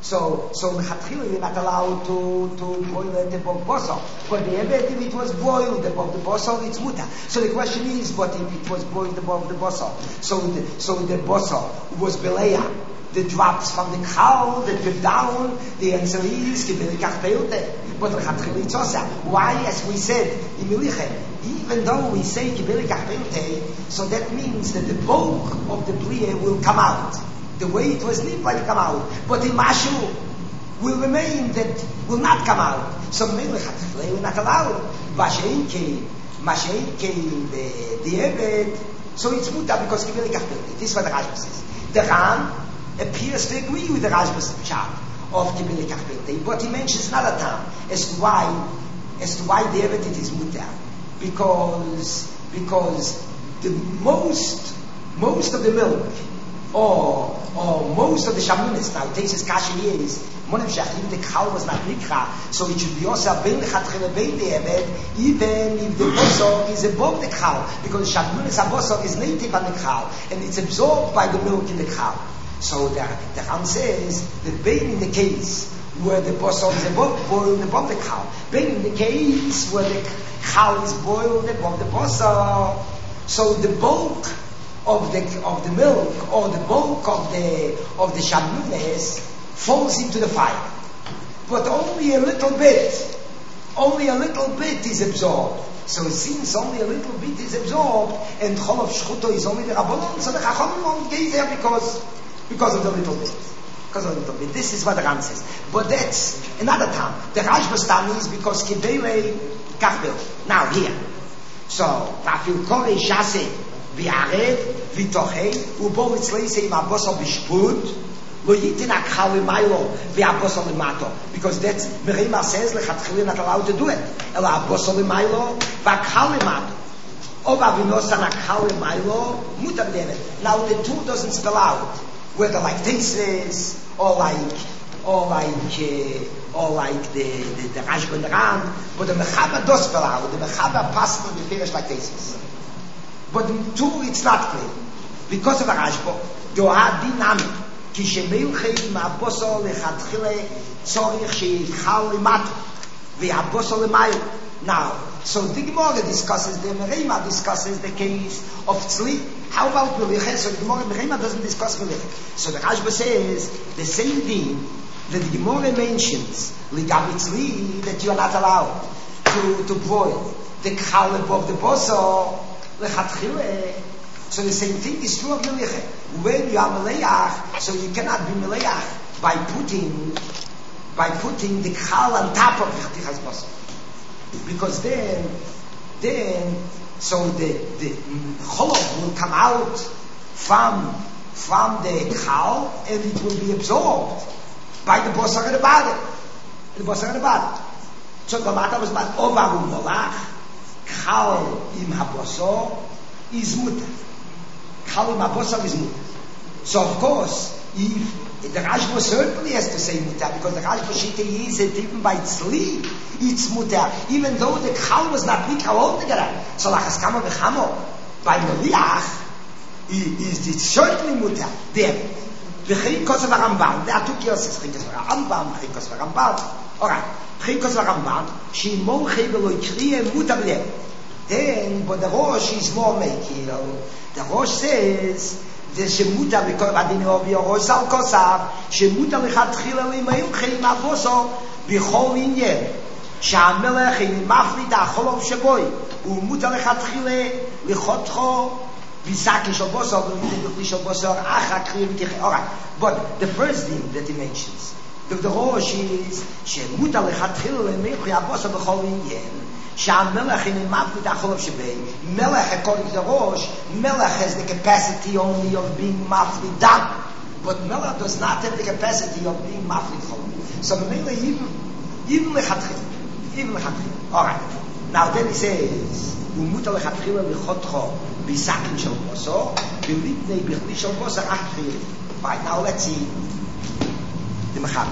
So Mechatchila you're not allowed to boil it above bosor. But the eved, if it was boiled above the bosor, it's muta. So the question is, but if it was boiled above the bosor, so the bosor was beleya, the drops from the cow that drip down, the answer is kibelikach peilte. But Mechatchila it's also. Why? As we said in Milichem, even though we say kibelikach peilte, so that means that the bulk of the bliya will come out. The way it was nipped will come out, but the mashu will remain, that will not come out. So Mechatchila we're not allowed. Masheinke the eved, so it's muta because kibelikach peilte. This is what the Rashba says. The Ran appears to agree with the Rashba's pshat of kibelikach peilte, but he mentions another time as to why the eved it is muta, because the most of the milk or most of the shamunis, now Tesis Kashi is Monim Shachim, the cow was not mikra, so it should be also ben lechatchila ben the eved, even if the bosor is above the cow, because shamunis bosor is native on the cow and it's absorbed by the milk in the cow. So the Ram says that ben in the case where the bosor is boiled above the cow, ben in the case where the cow is boiled above the bosor, so the bulk of the milk or the bulk of the shamunes falls into the fire, but only a little bit is absorbed. So since only a little bit is absorbed, and Cholov Shchuto is only the Rabbanon, so the Chachamim won't get there because of the little bit. Because of the little bit. This is what the Ram says. But that's another time. The Rashba's time is because Kibele Kachbel. Now here. So, Vafil Kore Shase V'arev V'tochei Ubo Vitzleise Im Abosor B'shput Lo Yitin HaKchal L'maylo V'Abosor L'mato, because that's Merima says Lechatchila not allowed to do it. Ela Abosor L'maylo V'Akchal L'mato Ova V'nosan HaKchal L'maylo Muta B'devet. Now the two doesn't spell out whether like Tesis or like the Rashba and the Ran, but the Mechaber does spell out. The Mechaber passes on the finish like Tesis. But in two, it's not clear. Because of the Rashba, Doha Dinamik, Ki Shemeuchei Ma'abosor Lechatchile Tzorich Sheyichal L'mato V'Abosor L'maylo. Now, so the Gemara discusses, the Merima discusses the case of Tzli. How about Melicha? So the Gemara Merima doesn't discuss Melicha. So the Rashba says the same thing that the Gemara mentions Ligabi Tzli, that you are not allowed to boil the Kchal above the Bosor Lechatchile. So the same thing is true of Melicha. When you are Meleach, so you cannot be Meleach by putting the Kchal on top of Chatichas Bosor. Because then so the cholov will come out from the cow and it will be absorbed by the bosar and the bottom. So the matter was about ovarum molach kal im habosor is mutar. Kal im habosor is mutar. So of course, if the Rashba certainly has to say mutar, because the Rashba shita is that even by tzli it's mutar, even though the kal was not mikra altogether. So lachas kama v'chamo by meliach is it certainly mutar. There, v'chikos v'Ramban. There are two cases: chikos v'Rambam, chikos v'Ramban. All right, chikos v'Ramban. Sheimochei v'lo ikriye mutar b'lev. Then, but the Rosh is more making. The Rosh says the shemuta because adino v'Rosh al kosav shemuta lechatchila limayuchei ma'abosor b'chol inyen. שהמלך אינו מפריד החולוב שבוי ומותר לכתחילה לחותכו בשק של בוסר ולכתחילה של בוסר אחר קריאה ותיכה. Alright, but the first thing that he mentions the Rosh is שמותר לכתחילה למלכי הבוסר בכל עניין שהמלך אינו מפריד החולוב שבוי. Melech, according to the Rosh, Melech has the capacity only of being mafrid dam, but Melech does not have the capacity of being mafrid cholov. So Melech even lechatchila. Alright. Now then he says, "Umuta lechatchila lichotcho bisakin shel bosor, bilitnei bichli shel bosor achchili." Right. Now let's see the Mechaber.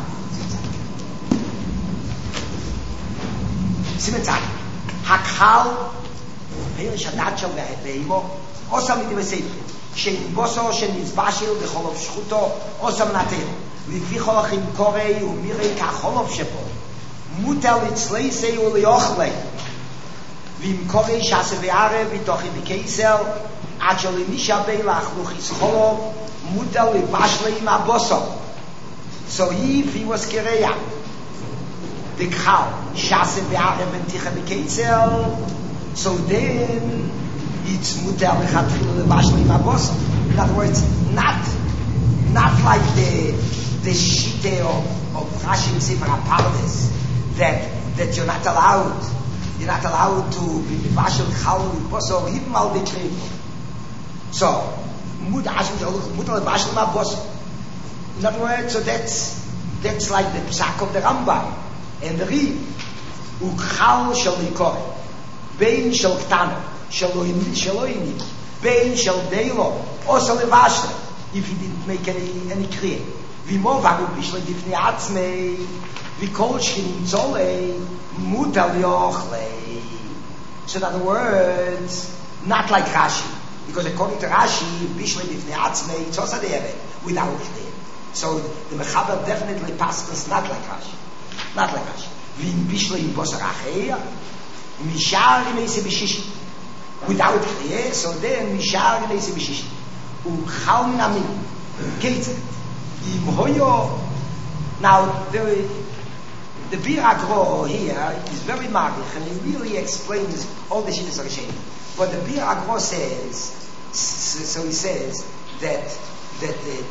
Simentzak hakal peirish hadat shel ve'imo osam mitim eseifu שאין בוסו שנזבשל בחולוב שחוטו או סמנתל לפי חולכים קורי ומירי כחולוב שבו מוטל לצלייסי וליוכלי ואם קורי שעשה וערב בתוכי בקיסר עד שלמישה בילך לוחיס חולוב מוטל לבשלי עם הבוסו. So if he was kereya the cow shase be'arem and ticha b'keitzel, so then it's mutar lechatchila lebashli mabosah. In other words, not like the shite of Rashi and Sefer HaPardes that you're not allowed to be bashel chal lebosah even al b'krev. So mutar lebashli mabosah. In other words, so that's like the psak of the Rambam and the Riv. Uchal shel likor, bein shel ktano, sheloini, bein shel deilo, osa levashle. If he didn't make any kriya, v'mo vagu bishle difnei atzmei, v'kol shchinim tzolei, mutal yochlei. So in other words, not like Rashi, because according to Rashi, bishle difnei atzmei, it's also there without kriya. So the Mechaber definitely passes not like Rashi. Not like Rashi. V'im bishle im bosar acheya, mishar imeisi b'shishi. Without kriya, so then mishar imeisi b'shishi. Uchal min amin. Keitze. Im hoyo. Now, the Bir Agro here is very magich, and he really explains all the shittas Rishonim. But the Bir Agro says, so he says that the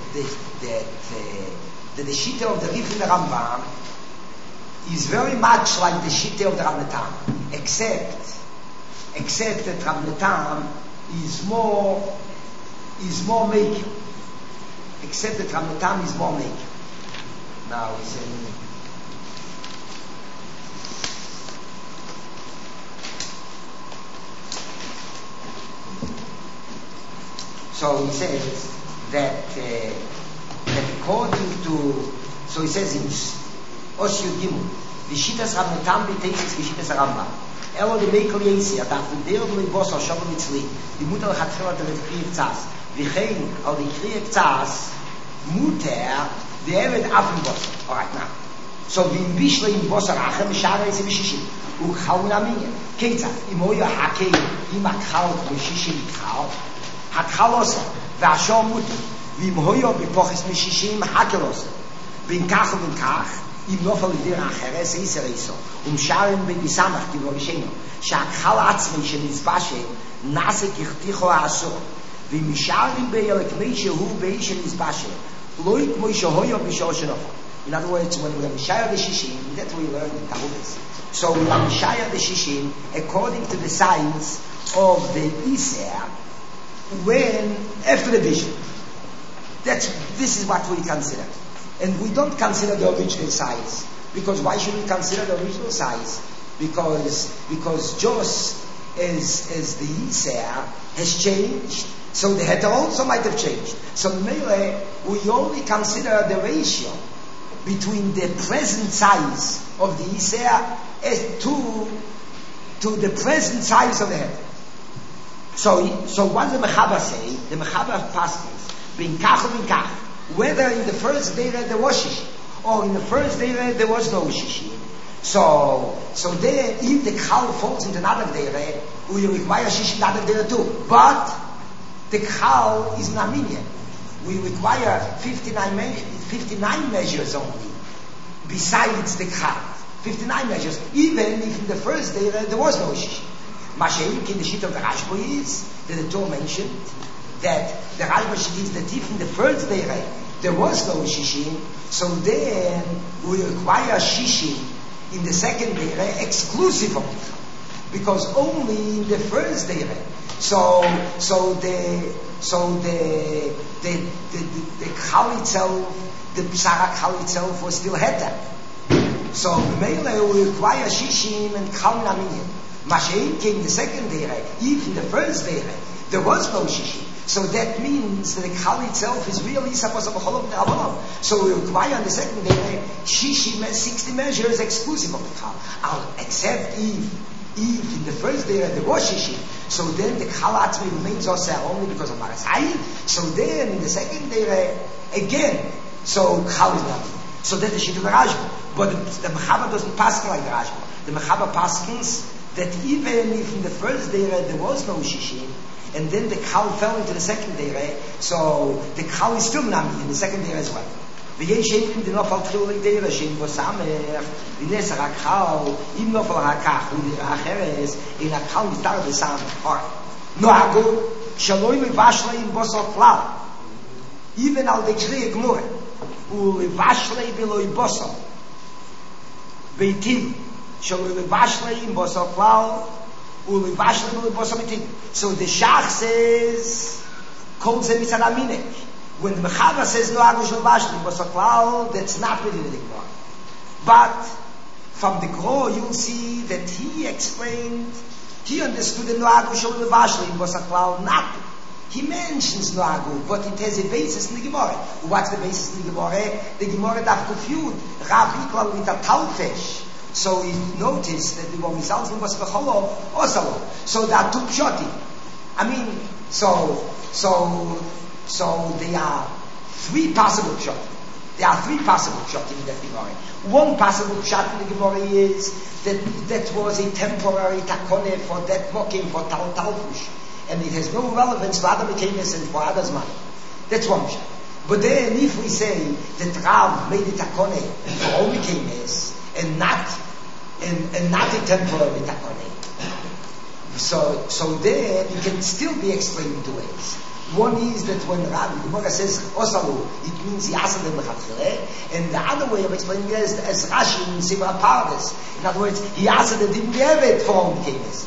Shita of the Rif in the Rambam is very much like the Shita of the Rav Natan, except that Rav Natan is more making. Except that Rav Natan is more making. Now he says, so he says that according to, so he says in Oshu Gimel, Vishitas Rav Natan b'teitzis Vishitas Rambam. Elo the Meikel Yesi, Adaf v'der v'leibos al Shabbat Mitzli, the Mutter l'chatchila the Krieg Tzas, v'chein al the Krieg Tzas, Mutter the Eved Afim Bosar. All right, now. So v'im bishle im Bosar achem shara esi b'shishim, u'chal min aminya. Keitzat, im oyo hakei, im akhal b'shishim ikhal, hakal osa, v'ashom mutter. ואם הויו בפוחס משישים הקלוס בין כך ובין כך אם נופל לדיר אחרס איסר איסו ומשארים בדיסמך כאילו ראשינו שהכחל עצמי שנזבשה נעשה ככתיכו העשור ואם משארים בילקמי שהוא באיש שנזבשה לא כמו שהויו בשור שנופל. In other words, when we Mishaya the Shishim, that's what we learned in Talmud. So we Mishaya the Shishim according to the signs of the Iser when after the vision. This is what we consider. And we don't consider the original size. Because why should we consider the original size? Because just as the Yisrael has changed, so the Heter also might have changed. So Mele, we only consider the ratio between the present size of the Yisrael as to the present size of the Heter. So what the Mechaber say? The Mechaber passes bin kach or bin kach. Whether in the first day there was shishi, or in the first day there was no shishi. So there, if the khal falls into another day, we require shishi in another day too. But the khal is naminyan. We require 59 measures only, besides the khal. 59 measures, even if in the first day there was no shishi. Masheik in the sheet of the Rashba is that the Torah mentioned that the Rashba gives that if in the first day there was no shishim, so then we require shishim in the second day exclusive of it, because only in the first day. So the chal itself, the psarak chal itself was still heter. So Mele we require shishim and chal naminyan. Mashein came the second day, if in the first day there was no shishim. So that means that the Chal itself is really supposed to be Cholov Ne'avonon. So we require on the second day, Shishim 60 measures exclusive of the Chal. Except if if in the first day there was shishim, so then the Chal Atzmi remains oseh only because of Maras Hayin. So then in the second day again, so Chal is not. So then the Shita Rashba. But the Mechaber doesn't pass like the Rashba. The Mechaber passes that even if in the first day there was no shishim, and then the Chal fell into the second day, so the Chal is still Nami in the second day as well. ויש שאין די נופל תחיל דיירה שאין בו סמך ונסר הקהל אם נופל הקח והאחרס אין הקהל נסתר בסמך נוהגו שלא יבש להם בוסו כלל even על דקרי גמורה ולבש להם ולא יבוסו ביתים שלא יבש להם בוסו כלל ולבש להם ולא יבוסו ביתים so the Shach says כל זה מצד המינק when the Mechaber says no Agushal Vashli was a cloud, that's not within the Gemara. But from the Gro you'll see that he explained, he understood that no Agushal Vashli was a cloud, not. He mentions no Agu, but it has a basis in the Gemara. What's the basis in the Gemara? The Gemara daf confused Rav equal with a Talfesh. So he noticed that the one results in was Becholo, Osalo. So there are two pshoti. I mean, so there are three possible pshat. There are three possible pshat in that Gemara. One possible pshat in the Gemara is that was a temporary takone for that mocking for talfush, and it has no relevance to other mekemes and for others' money. That's one pshat. But then if we say that Rav made a takone for all mekemes and not a temporary takone, so then it can still be explained in two ways. One is that when Rabbi Gemara says Osalu, it means Yasad and Lechatchile, and the other way of explaining it is as Rashi in Sivra Pardes. In other words, Yasad didn't have it for all Kenes.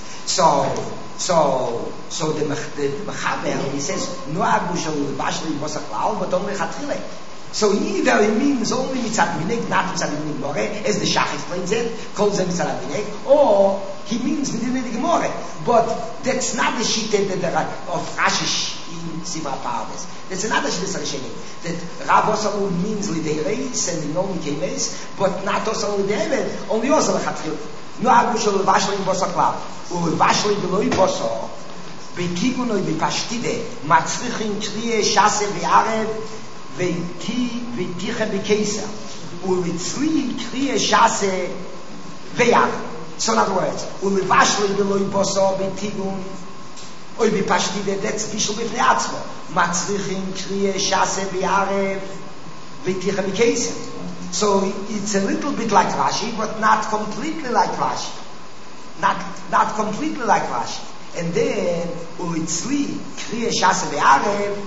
So the Mechaber, he says No Agushal Bashli Bosaklau, but only Lechatchile. So either it means only Mitzat Minek, not Mitzat Minek More, as the Shach explains it, calls them Mitzat Minek, or he means within the Gemara. But that's not the Shita of Rashi in Sivra Pardes. That's another Shita that Rav Osalu means Lideires and no Mikemes, but not Osalu Lideires, only Osalu Lechatchile. No Agushal Bashli Bosaklau, or Bashli Beloi Boso, Bekigunoi Bepashtide, Matzrichin Kriye Shase Ve'arev, ותיכה בקיסר ולצלי קריאה שעשה ויד. So in other words, ולבשלי בלוי בוסו בתיגון אוי בפשטי דדץ בישל בפני עצמו מצליחים קריאה שעשה ויערב ותיכה בקיסר. So it's a little bit like Rashi, but not completely like Rashi. Not completely like Rashi. And then ולצלי קריאה שעשה ויערב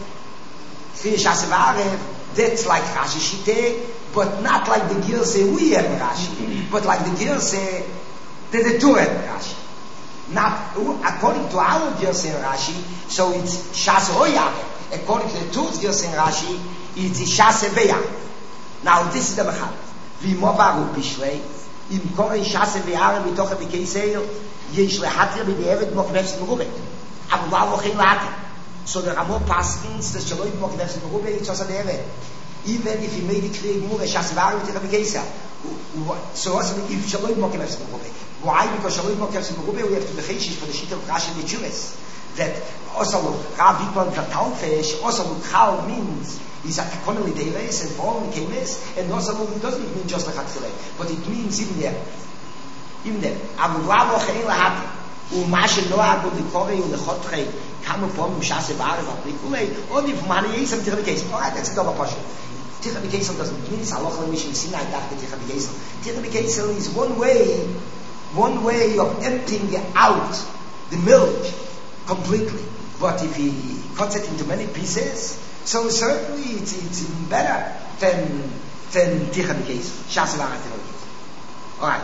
that's like Rashi Shite, but not like the Girseh we have Rashi, but like the Girseh that the two have Rashi. Not according to our Girseh Rashi, so it's Shase Oyare. According to the two's Girseh Rashi, it's Shase Beyam. Now this is the Mechal. V'imovaru Bishlei, im Korei Shase Beyare mitoche b'Keiseil, yesh lehatria b'Yevet moknefs m'Rubet. Aber warum auch in Latin? So the Ramo Paskins, the Shaloi Moknefs m'Rubet, it's also there. Even if he made it clear, Shase Beyare mitoche b'Keiseil. So also if Shaloi Moknefs m'Rubet. Why? Because Shaloi Moknefs m'Rubet, we have to be Cheshish for the Shita of Rashi and the Chumes. That also Rav Yikon Katalfesh, also Chal means is a economy deiris and for all Kemes, and also doesn't mean just like Hatzilei, but it means even there. Abu Ravo Chein Lahati, Umashe Noah Abu Likore Ulechotrei, come upon Shase Beyare Vaprikulei, only if Mani Yisam Tirabikesel. Alright, that's a double portion. Tirabikesel doesn't mean Saloch Lemishin Sinai Dach Tirabikesel. Tirabikesel is one way of emptying out the milk completely. But if he cuts it into many pieces, so certainly it's even better than Ticha B'Keisel. Shas Beyare Tirabikesel. Alright.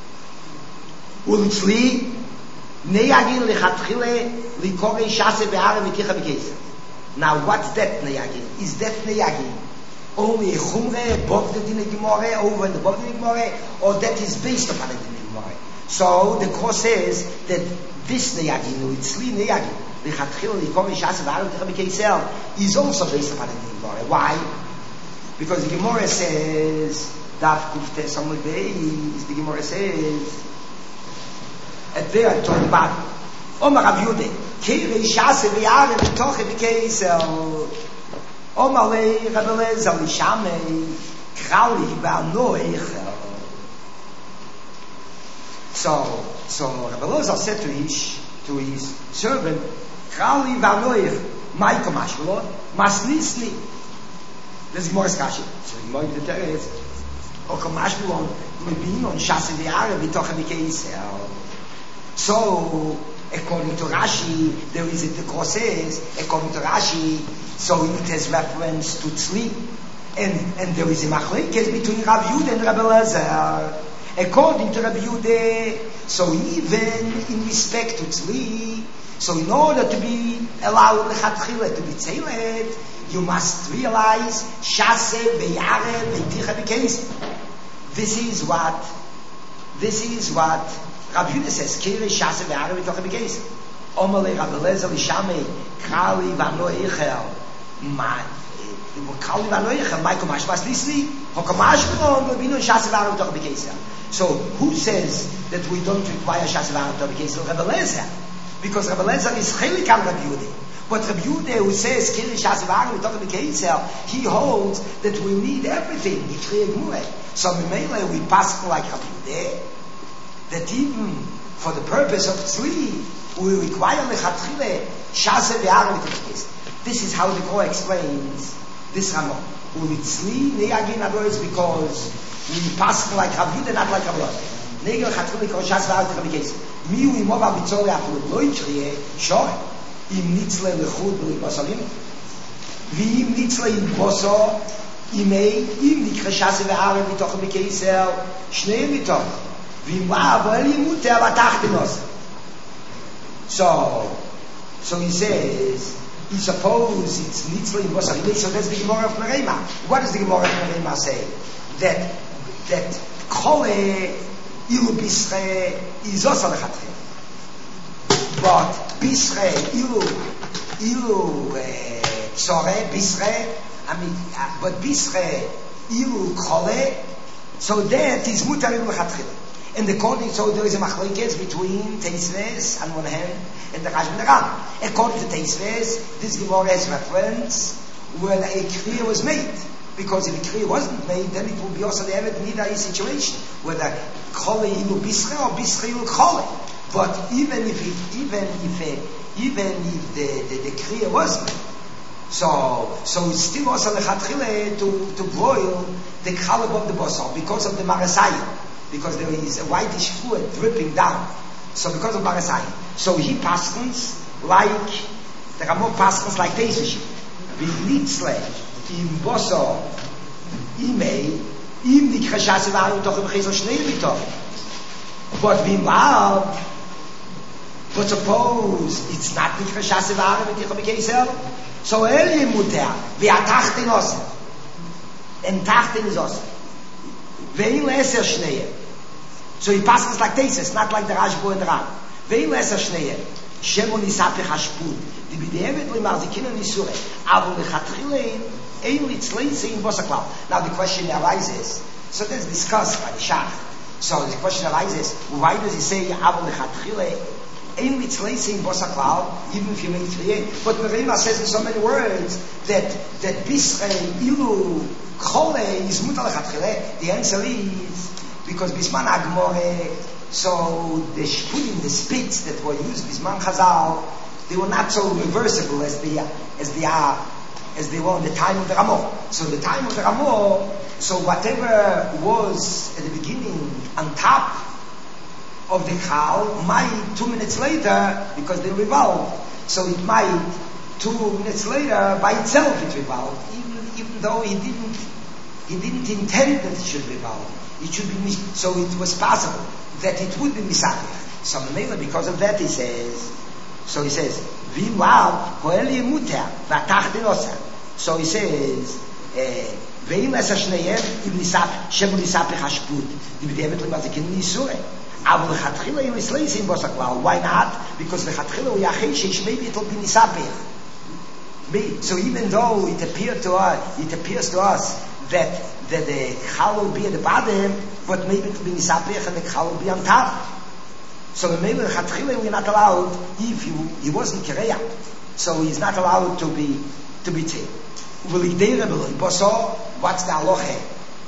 Ulitzli Neyagin Lechatchile Likorei Shase Beyare V'Ticha B'Keisel. Now what's that Neyagin? Is that Neyagin only a Chumre above the Din Gemara, over and above the Gemara, or that is based upon the Din Gemara? So the Kro says that this Neyagin, Ulitzli Neyagin Lechatchile Likorei Shase Beyare V'Ticha B'Keisel is also based upon the Din Gemara. Why? Because the Gemara says Daf Kufte Samud Beis, the Gemara says at there to the bottom. Omar Rav Yude, Kiri Shase V'Yare V'Toche V'Keisel, Omar Le Rav Eliezer Lishamei, Krali V'Ano Eichel. So Rav Eliezer said to his servant, Krali V'Ano Eichel, Maiko Mashvelo, Masnisni. Das ist Morris Kashi. So ich möchte der jetzt, auch Mashvelo, Mebin und Shase V'Yare V'Toche V'Keisel. So, according to Rashi, there is a process. According to Rashi, so it has reference to tzli, and there is a machlekes between Rav Yude and Rav Eliezer. According to Rav Yude, so even in respect to tzli, so in order to be allowed lechatchila to be tzelet, you must realize shase v'yare v'ticha v'keis. This is what Rav Yude says, Kiri Shase V'Yare V'Toche V'Keis. Omale Rav Eliezer Lishamei, Krali V'Ano Eichel. Krali V'Ano Eichel, Mai Komash Mas Lisli, Hokomash V'No, V'No Shase V'Yare V'Toche V'Keis. So, who says that we don't require Shase V'Yare V'Toche V'Keis? Rav Eliezer. Because Rav Eliezer is Chelik al Rav Yude. But Rav Yude, who says Kiri Shase V'Yare V'Toche V'Keis, he holds that we need everything. So, Mimele, we pass like Rav Yude, that even for the purpose of tzli, we require lechatchile shase v'yare v'toche. This is how the Torah explains this Ramon. We tzli neagin adoros because we pass like Rav Yude, not like Rav Eliezer. Neagin lechatchile because shase v'yare v'toche. Mi hu imov abitzore afilu lo yichriye shoy im nitzle lechud v'libasalim v'im nitzle im boso imei im nikre shase v'yare v'toche v'keisel shnei v'toche. So he says, he suppose it's nitzli in Bosar. So that's the Gemara of Merema. What does the Gemara of Merema say? That Kole ilu bisre is also lechatchil. But bisre ilu tzore bisre. But bisre ilu Kole. So that is mutar ilu lechatchil. And according, so there is a machlekes between Teisves on one hand and the Rashi and the Ram. According to Teisves, this Gemara has reference when a kriya was made. Because if a kriya wasn't made, then it would be also the Evet Nidai situation, whether Chole ilu bisre or bisre ilu Chole. But even if the kriya was made, so it's still also lechatchile to broil the chalab of the bosor because of the marasayim. Because there is a whitish fluid dripping down. So because of Barasai. So he paskens like, there are more paskens like Teisish. V'nitzle, im boso, imei, im nikre shase v'aru toche v'chezo shnei v'toch. But v'imlav, but suppose it's not nikre shase v'aru v'ticho v'keisel, so el yemuter, v'atachten osem. And tachten is osem. Ve'il eser shnei. So he passes like this, not like the Rashbo and the Ram. Ve'il eser shnei. Shemon isapich hashpud. Di b'devet li'marzikin nisure. Avu lechatchilein ein litzleise in bosaklav. Now the question arises. So that's discussed by the Shach. So the question arises, why does he say avu lechatchilein ein litzleise in bosaklav, even if you make it? But Merema says in so many words that bisre ilu Chole is mutar lechatchile. The answer is because bisman agmore, so the shpudim, the spits that were used bisman Chazal, they were not so reversible as they were in the time of the Ramah. So the time of the Ramah, so whatever was at the beginning on top of the chal might 2 minutes later, because they revolved, so it might 2 minutes later by itself it revolved, even though he didn't intend that it should revolve. It should be, so it was possible that it would be misapich. So because of that he says, V'imlav hoel yemuter v'atachten osem. So he says, Ve'im eser shneihem im nisapich, shem nisapich hashput, d'b'devet l'mazikin nisure. Aval lechatchila im isleisim bosaklal. Why not? Because lechatchila we acheshish, maybe it will be nisapich. So even though it appears to us that the chal will be at the bottom, but maybe it will be nisapich and the chal will be on top. So the Mele Chatchile we're not allowed, if he wasn't Kireya, so he's not allowed to be tail. What's the aloche?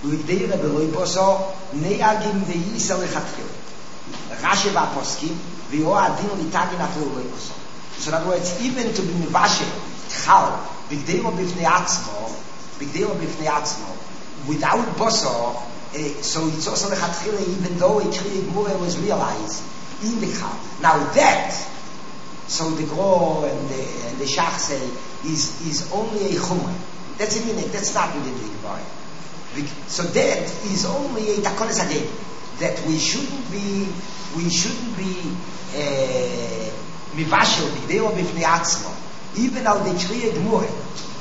Neagim ve'isa lechatchile. Rashi v'aposkim v'yo adin litagin afil loiboso. So in other words, even to be mivashe chal b'gdeiro b'fnei atzmo, without boso, so it's also lechatchile, even though a kriya gmura was realized in the chal. Now that, so the gro and the shach is only a chumra. That's a minute. That's not within the Gemara. So that is only a takonis again. That we shouldn't be mivashel b'gdeiro b'fnei atzmo. Even al the kriya gmura.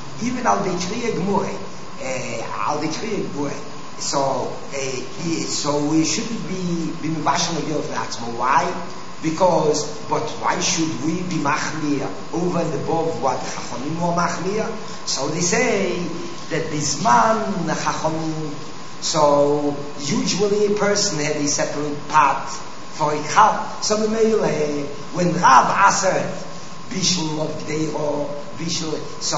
So we shouldn't be mivashel b'gdeiro b'fnei atzmo. Why? But why should we be machmir over and above what Chachamim were machmir? So they say that bisman Chachamim, so usually a person had a separate part for a chal. So when Rav Aser Bishul of Gdeiro, Bishul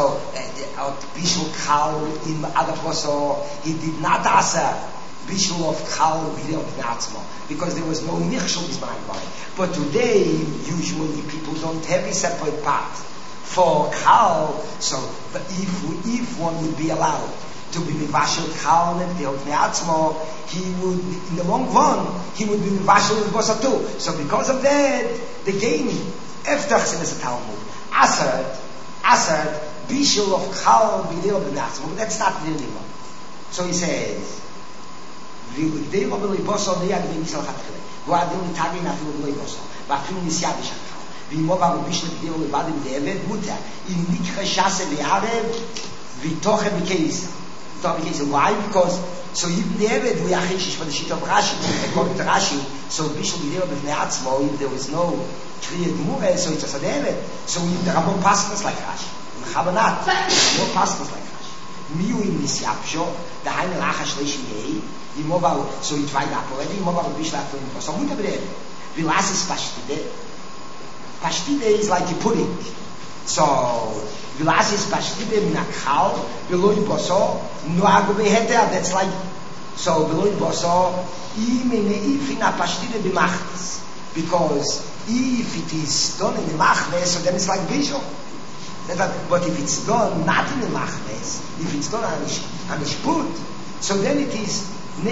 Chal in other Poso, he did not Aser Bishul of Chal B'Gdeiro B'Natzmo, because there was no Michshul Bisman. But today, usually people don't have a separate part for Chal. So if one would be allowed to be Mivashel Chal and B'Gdeiro B'Natzmo, he would, in the long run, he would be Mivashel with Bosa too. So because of that, the gain, after Chsinas Talmud, Asad, Bishul of Chal B'Gdeiro B'Natzmo, that's not really one. So he says, V'Gdeiro B'Bosa Liad V'Nisal Chatchile. Guardem Itagin afilo B'Bosa. V'Afilo Nisiyad V'Shachal. V'Imova B'Bishul B'Gdeiro Levadim De'evet Muta. In Mikra Shase V'Arev V'Toche B'Keisa. Why? Because so even the Eved we are Chishish for the sheet of Rashi. According to Rashi, so Bishul B'Gdeiro B'Fnei Atzmo, if there was no Kriya Gemura, so it's just an Eved. So the Ramon passes like Rashi. Chabanat, no passes like Rashi. Miu im Nisyapsho, the Haine Lacha Shleishim Yei. So he tried that already. So much of it. Vilasis pashtide. Pashtide is like a pudding. So vilasis pashtide minakal beloy boso noagu beheter. That's like so beloy boso. If in a pashtide b'machnes, because if it is done in the machnes, so then it's like bishul. But if it's done not in the machnes, if it's done on the shput, so then it is.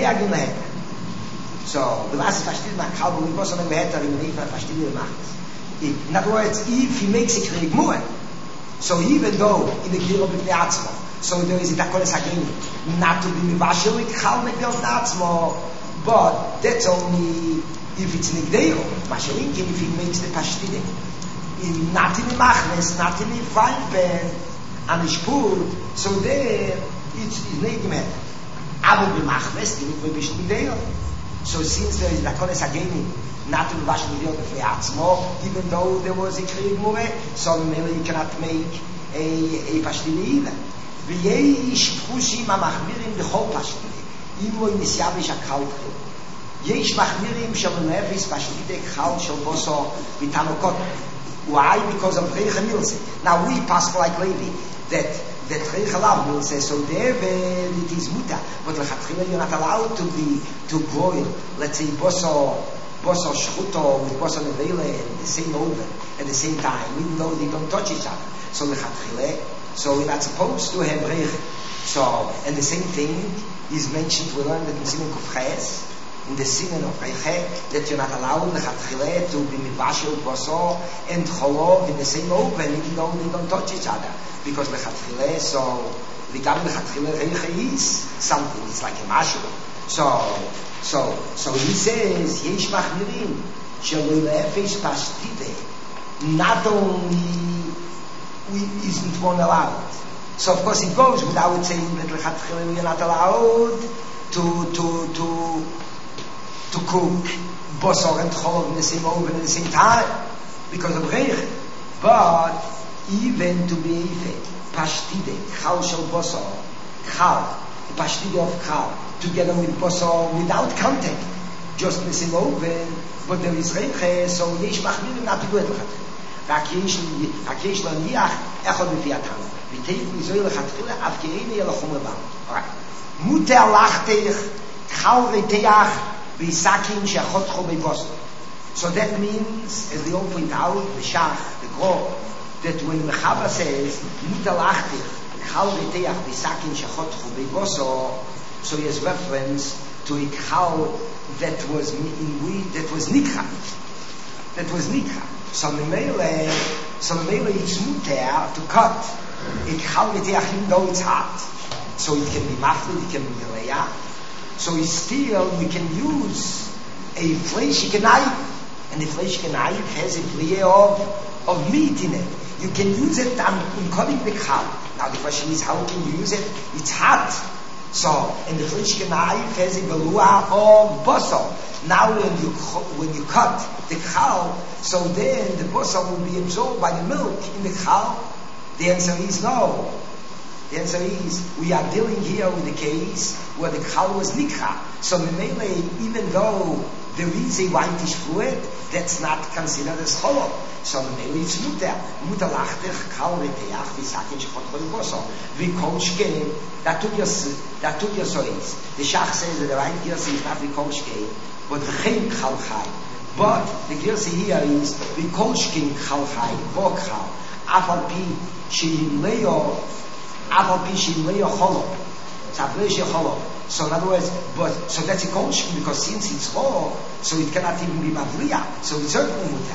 So the last versteht man kaum wie was man weiter in nicht verstehen macht. In other words, if he makes a krieg more, so even though in the Gdeiro B'Fnei Atzmo, so there is a takonis again not to be mivashel with chal B'Gdeiro B'Fnei Atzmo, but that's only if it's in the Gdeiro. Mashalin if he makes the pashtide, in not in the machnes, not in the frying pan, and the shpur, so there it's not matter. Aber b'machnes, die nicht mehr bishul B'Gdeiro. So since there is takonis again not to be mivashel B'Gdeiro B'Fnei Atzmo, even though there was a krieg more, so maybe you cannot make a pashtide either. ויש פרושים המחמירים בכל פשטידה, אם לא נסיאביש הקל תחיל. יש מחמירים שלנפס פשטידה קל של בוסו ותנוקות. Why? Because of Reicha Milse. Now we pass like Levi, that Reicha Lav Milse, so there it is muta, but Lechatchila you're not allowed to boil, let's say boso shchuto with boso nevele in the same oven at the same time, even though they don't touch each other. So Lechatchila, so we're not supposed to have Reicha. So, and the same thing is mentioned, we learned that in Simen Kuf Ches, in the Simen of Reicha, that you're not allowed Lechatchila to be mivashel boso and cholo in the same oven, even though they don't touch each other. Because Lechatchila, so the Gam Lechatchila Reicha is something, it's like a mashal. So he says, Yesh Machmirim, Shelo Lefesh Pashtide, not only isn't one allowed. So of course it goes without saying that Lechatchila we are not allowed to cook bosor and cholov in the same oven at the same time because of Reich. But even to be pashtide, chal shel bosor, chal, pashtide of chal, together with bosor without contact, just missing over, but there is reiche, so yesh machmirim not to do it lechatchila. רק יש להניח אחד לפי התנא. ותהיו מזוהי לכתחילה, אף כאין יהיה לחום לבם. מותר לחתך, תחל ותח, ויסקים שהחותכו בבוסו. So that means, as they all point out, the Shach, the Gro, that when Mechaba says, מותר לחתך, תחל ותח, ויסקים שהחותכו בבוסו, so he has reference to a cow that was nikra. That was nikra. So Memele it's muter to cut a cow even though it's hot. So it can be maflid, it can be leya. So it's still, we can use a fleshike knife, and the fleshike knife has a brie of meat in it. You can use it in cutting the cow. Now the question is, how can you use it? It's hot. So, and the fleshike knife has a belua of basal. Now when you cut the cow, so then the basal will be absorbed by the milk in the cow. The answer is no. The answer is, we are dealing here with the case where the cow was nikra. So even though there is a whitish fluid, that's not considered as cholov. So it's muter. Muter lachtech, kal reteach, visakin shechot chol boso. Vikolshkein, that took your sois. The Shach says that the right girsi is not vikolshkein, but v'chein chal chai. But the girsi here is vikolshkein chal chai, bo chal. Afal pi sheim leo cholov. Tzavlesh cholov. So in other words, so that's a kolshkin, because since it's raw, so it cannot even be mavliya. So it's certainly muter.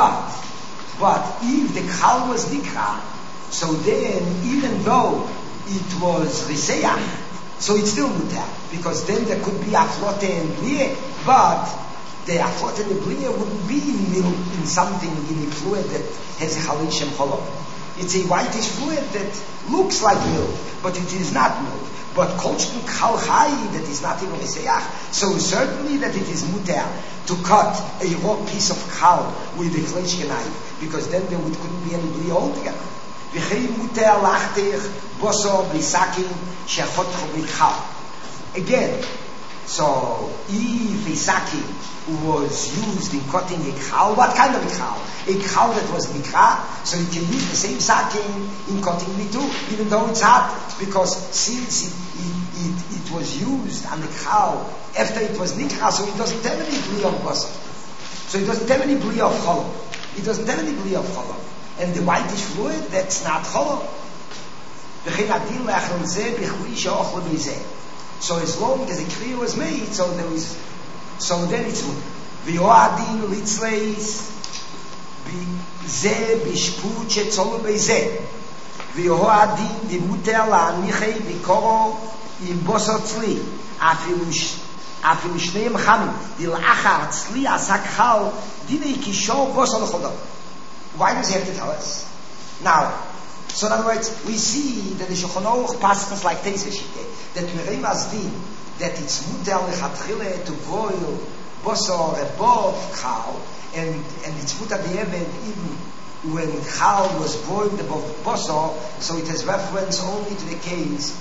But if the cow was nikra, so then even though it was riseach, so it's still muter, because then there could be aflote and blie, but the aflote and the blie wouldn't be in milk, in something, in a fluid that has a halal shem cholov. It's a whitish fluid that looks like milk, but it is not milk. But kolshkin kal chai, that is not even riseach, so certainly that it is muter to cut a raw piece of cow with a fleshke knife, because then there couldn't be any blie altogether. V'chei muter lachtech boso b'sakin she'achotcho b'chal. Again, so if a sakin was used in cutting a cow, what kind of a cow? A cow that was nikra, so you can use the same sakin in cutting it too, even though it's hot, because since it was used on the cow after it was nikra, so it doesn't have any blie of basar. So it doesn't have any blie of cholov. It doesn't have any blie of cholov. And the whitish fluid, that's not cholov. So as long as a kriya was made, so then it's v'yoadin litzleis b'zeh b'shput shetzolu b'zeh v'yoadin v'muter la'anichei v'koro im bosor tzli afilu shneim chamim dil'achar tzli asak chal dinei kishor bosor l'chodot. Why does he have to tell us? Now, so in other words, we see that the Shulchan Aruch passes like Teisah Shiteh, that Merevas din, that it's muter lechatchile to boil bosor above chal, and it's muter b'eved even when chal was boiled above bosor, so it has reference only to the case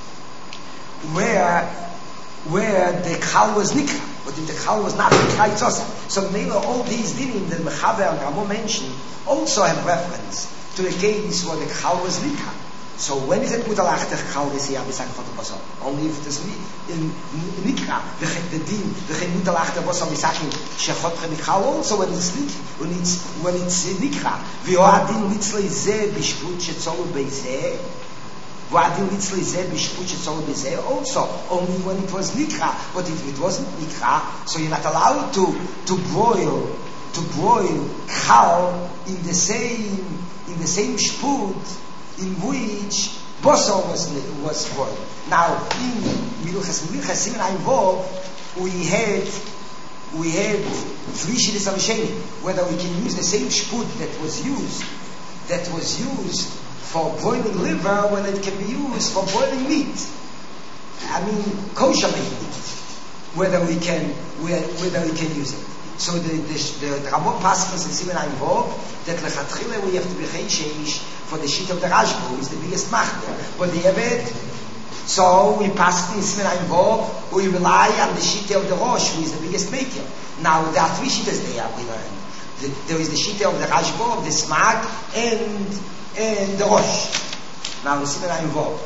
where the chal was nikra, but if the chal was not nikra, it's also. So maybe all these dinim that Mechaber and Ramo mentioned also have reference to the case where the chal was nikra. So when is it muter lachtech chal v'siyah b'sakin chot b'sor? Only if it is in nikra, the din, the muter lachtech b'sor b'sakin shechot chal, also when it's nikra. V'yoadin litzlei zeh b'shput shetzolu b'zeh, v'yoadin litzlei zeh b'shput shetzolu b'zeh, also only when it was nikra. But if it wasn't nikra, so you're not allowed to broil chal in the same shput in which bosor was boiled. Now in Miluchas Siman Vov we had three shittas amishenim, whether we can use the same shput that was used for boiling liver, when it can be used for boiling meat. I mean kosher meat, whether we can use it. So the Ramon Paskas in Siman Vov that lechatchile we have to be cheishish for the sheet of the Rashba, who is the biggest machmer. But the Eved, So we pass this involved, we rely on the Shita of the Rosh, who is the biggest maker. Now there are three Shitas there we learn. There is the Shita of the Rashba, of the Smag, and the Rosh. Now the Simon involved.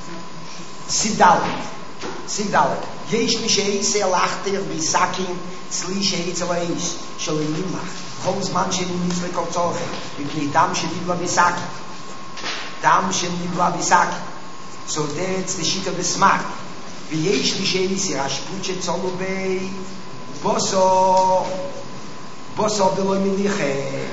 Sivdalet. Yesh mi she'ise alachter v'yisakim tzli she'itzel ha'esh sh'leilim lach. Kol zman she'nim mitzvah kol tzorchem mipnei dam she'nivla v'yisakim. Dam she'nivla v'yisakim. So that's the sheet of the Smag. V'yesh mi she'ise rashput she'tzolu bei boso v'lo miliche.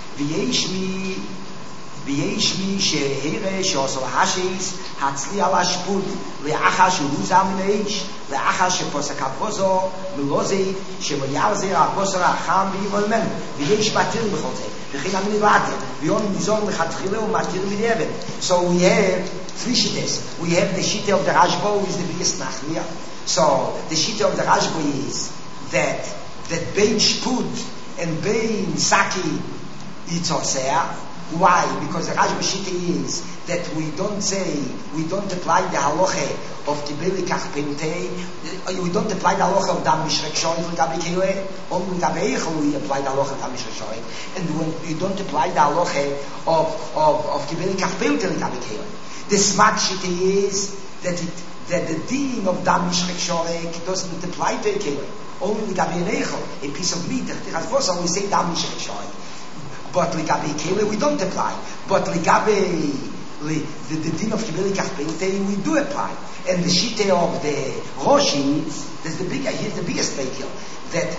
ויש מי שהראה שעושה להשיס הצלי על השפוט לאחר שהוא זמן האיש לאחר שפוסק הפוזו מלוזי שמויאר זה הפוסר החם ויבולמן ויש מתיר בכל זה וכן אמין לבעתר ויון מזון לכתחילה ומתיר מלאבן. So we have three shitas. We have the shita of the Rashba, who is the biggest nachmir. So the shita of the Rashba is that bein shput and bein saki it's osea. Why? Because the Rashba Shita is that we don't apply the halacha of Kibeli Kach Pentei, we don't apply the halacha of Dam Mishrek Shoyt L'gabi Keileh, only L'gabi Eichel we apply the halacha of Dam Mishrek Shoyt, and when we don't apply the halacha of Kibeli Kach Pentei L'gabi Keileh. The Smag Shita is that the deen of Dam Mishrek Shoyt doesn't apply to Keileh, only L'gabi Eichel, a piece of meat, we say Dam Mishrek Shoyt. But Ligabe Kele we don't apply. But Ligabe the din of Kibeli Kach Pentei we do apply. And the Shita of the Roshi here's the biggest maker that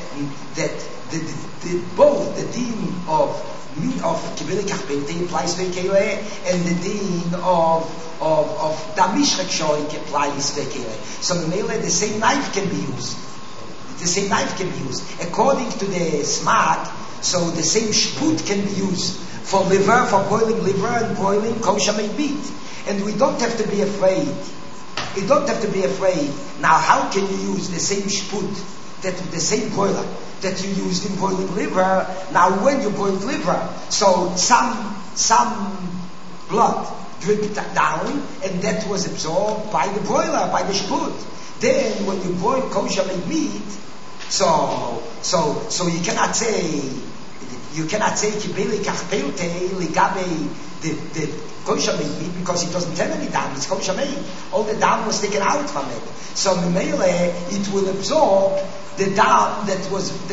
both the din of Kibeli Kach Pentei applies to Kele and the din of Damishrak Shoik applies to Kele. So the same knife can be used. The same knife can be used. According to the Smart, so the same shput can be used for liver, for boiling liver and boiling kosher made meat. And we don't have to be afraid. We don't have to be afraid. Now how can you use the same shput, the same boiler that you used in boiling liver? Now when you boiled liver, so some blood dripped down and that was absorbed by the boiler, by the shput. Then when you boil kosher made meat, so you cannot say Kibeli Kach Pentei Ligabe the kosher meat because it doesn't have any dam. It's kosher meat. All the dam was taken out from it. So Memele it will absorb the dam that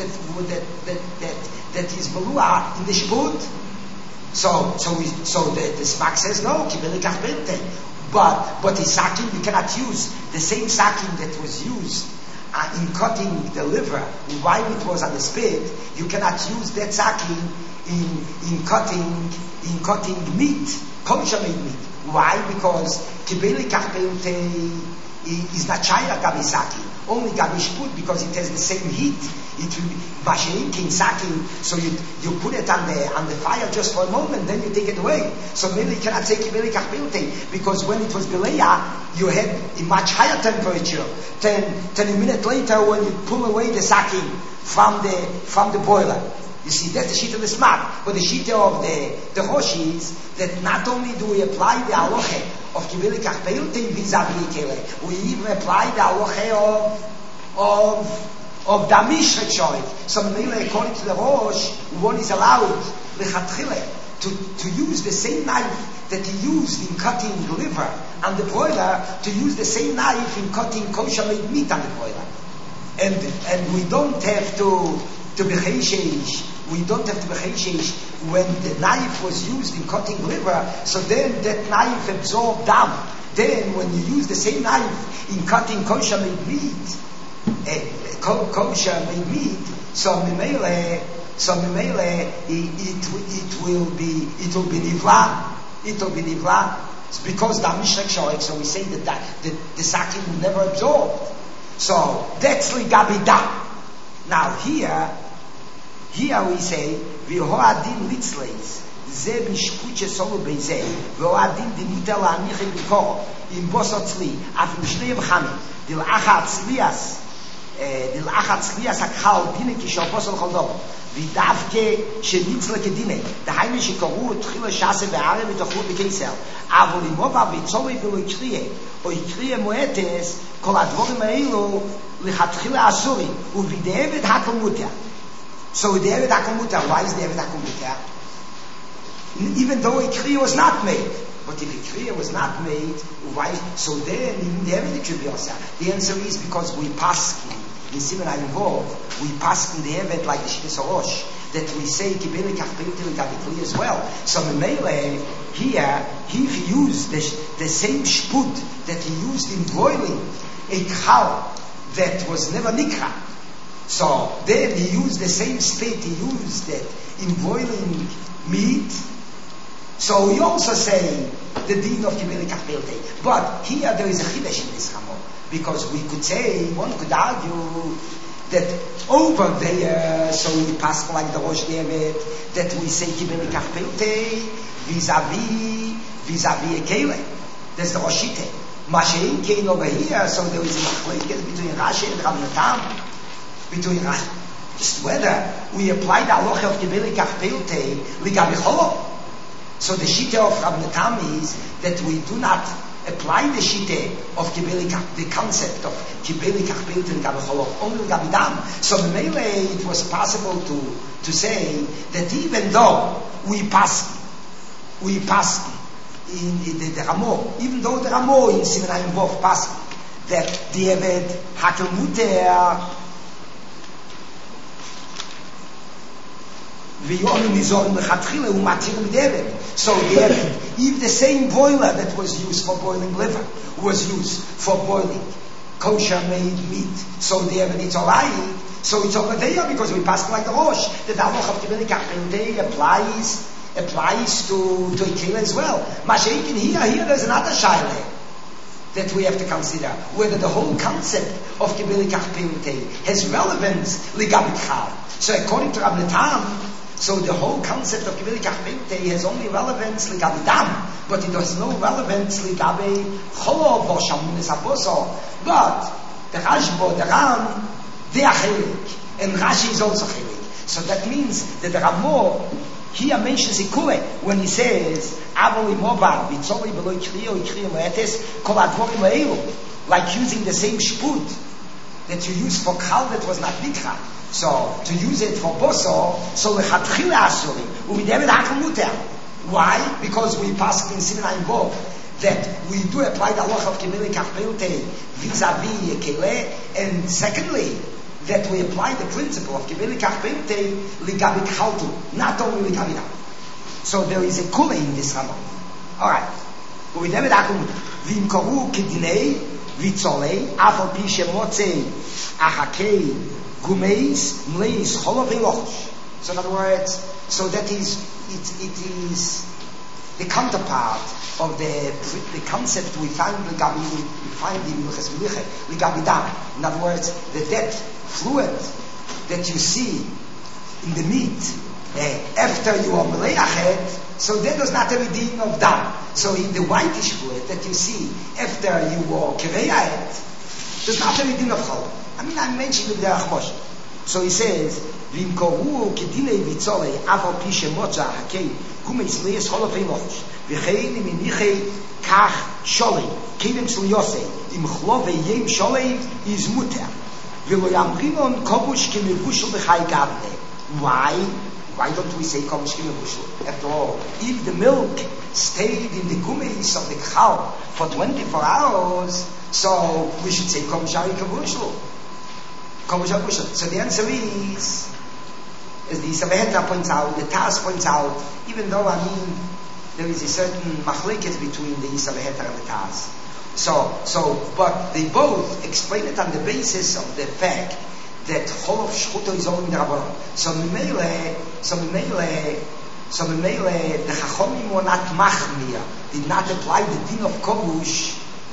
is Malua in the shput. So the Smag says no Kibeli Kach Pentei. But the sakin you cannot use the same sakin that was used in cutting the liver while it was on the spit. You cannot use that sakin in cutting meat, kosher made meat. Why? Because Kibeli Kach Pentei is not chaya gabi sakin, only gabi shput because it has the same heat. It will be mashirin sakin, so you put it on the fire just for a moment, then you take it away. So maybe you cannot say Kibeli Kach Pentei because when it was Beleya, you had a much higher temperature. Then a minute later, when you pull away the sakin from the boiler, you see that's the sheet of the Smag. But the sheet of the Roshi is that not only do we apply the halacha of Kibeli Kach Pentei vis-a-vis Kele, we even apply the halacha of Damishret Shoyt. So according to the Rosh, one is allowed to use the same knife that he used in cutting liver on the broiler, to use the same knife in cutting kosher made meat on the broiler. And we don't have to be chayshish. We don't have to be chayshish when the knife was used in cutting liver, so then that knife absorbed dam. Then when you use the same knife in cutting kosher made meat, so Mimele it will be nivla. It will be nivla. It's because the Mishrek Shoik, so we say that the sakin will never absorb. So that's Ligabi dam. Now here we say V'hoadin litzleis ze bishput shesolu beizeh V'hoadin dinitel ha'anichim b'kor im bosot tzli af mishnei v'chami dil achat tzlias hakchal dine kishal posol chol dobo. ודווקא שניצלה כדינה, דהיינו שקראו תחילה שסה וערב ותאכלו בקיסר, אבל אם עובר ויצורי ולא יקריא, או יקריא מועטס, כל הדברים האלו לכתחילה אסורים, ובדאבד הכל מותר. So David Hakel, why is David Hakel? Even though a kriya was not made, but if a kriya was not made, why? So then even David should be also. The answer is because we pass in Simon involved, we pass in the David like the Shita Sorosh, that we say Kibeli Kachpilti we got the kriya as well. So Mele here, he used the same shput that he used in boiling a cow that was never nikra. So then he used the same state he used it in boiling meat. So we also say the din of Kibeli Kachpilti. But here there is a chidesh in this Ramon, because we could say, one could argue that over there, so we pass like the Rosh David, that we say Kibeli Kachpilti vis-a-vis a kele. That's the Roshite. Mashein came over here, so there is a machlekes between Rashi and Rabbi Natan. Between just whether we apply the halacha of Kibeli Kachpilti ligabi cholov. So the shita of Rabbi Natan is that we do not apply the shita of Kibeli the concept of Kibeli Kachpilti ligabi cholov, only ligabi dam. So Mele it was possible to say that even though we pass in the Ramo, even though the Ramo in Simonai involved pass that the Eved Hakel Muter so if the same boiler that was used for boiling liver was used for boiling kosher made meat, so the evidence alright, so it's over there because we passed like the Rosh. The halacha of Kibeli Kachpilti applies to a killer as well. Mashiach here there's another shaila that we have to consider, whether the whole concept of Kibeli Kachpilti has relevance ligabi chal. So according to Rabbi Natan, so the whole concept of Kibeli Kachpilti has only relevance ligabi dam, but it has no relevance ligabi cholov or shamunis aboso. But the Rashba, the Ram, they are chelik, and Rashi is also chelik. So that means that the Ramo here mentions ikure when he says avol imobar bitzori beloy kriya moetes kol advorim leilu, like using the same shput that you use for kal that was not nikra. So to use it for boso, so lechatchila asuri u'midevet hakel muter. Why? Because we pass in Sinai Vov that we do apply the halacha of Kibeli Kachpilti vis-a-vis a kele, and secondly that we apply the principle of Kibeli Kachpilti ligabi khaltu, not only ligabi dam. So there is a kula in this Ramon. All right. U'midevet hakel muter v'im koru kedinei v'tzolei afal pi shemotzei achakei gumeis mleis cholav. So in other words, so that is it is the counterpart of the concept we find in Luchas V'Licha ligabi dam. In other words, that fluid that you see in the meat after you are meleachet, so that does not have a din of dam. So in the whitish fluid that you see after you are keveyahet, does not have a din of chol. I mean, I'm mentioning the Achmosh. So he says, "V'im koru kedinei vitzolei aval pi shemotza hakei gumeis leis holofei loch v'chein minichei kach sholei kivim sliyosei im chlovei yem sholei is muter v'lo yamrinon kobush kemivushel b'chai gavne." Why don't we say kobush kemivushel? After all, if the milk stayed in the gumeis of the chal for 24 hours, so we should say kobush kemivushel. So the answer is, as the Yisaveheta points out, the Taz points out, even though there is a certain machleket between the Yisaveheta and the Taz. But they both explain it on the basis of the fact that Cholov Shchuto is only in the Rabbanon. So Mimele, the Chachomim were not machmir, did not apply the din of kobush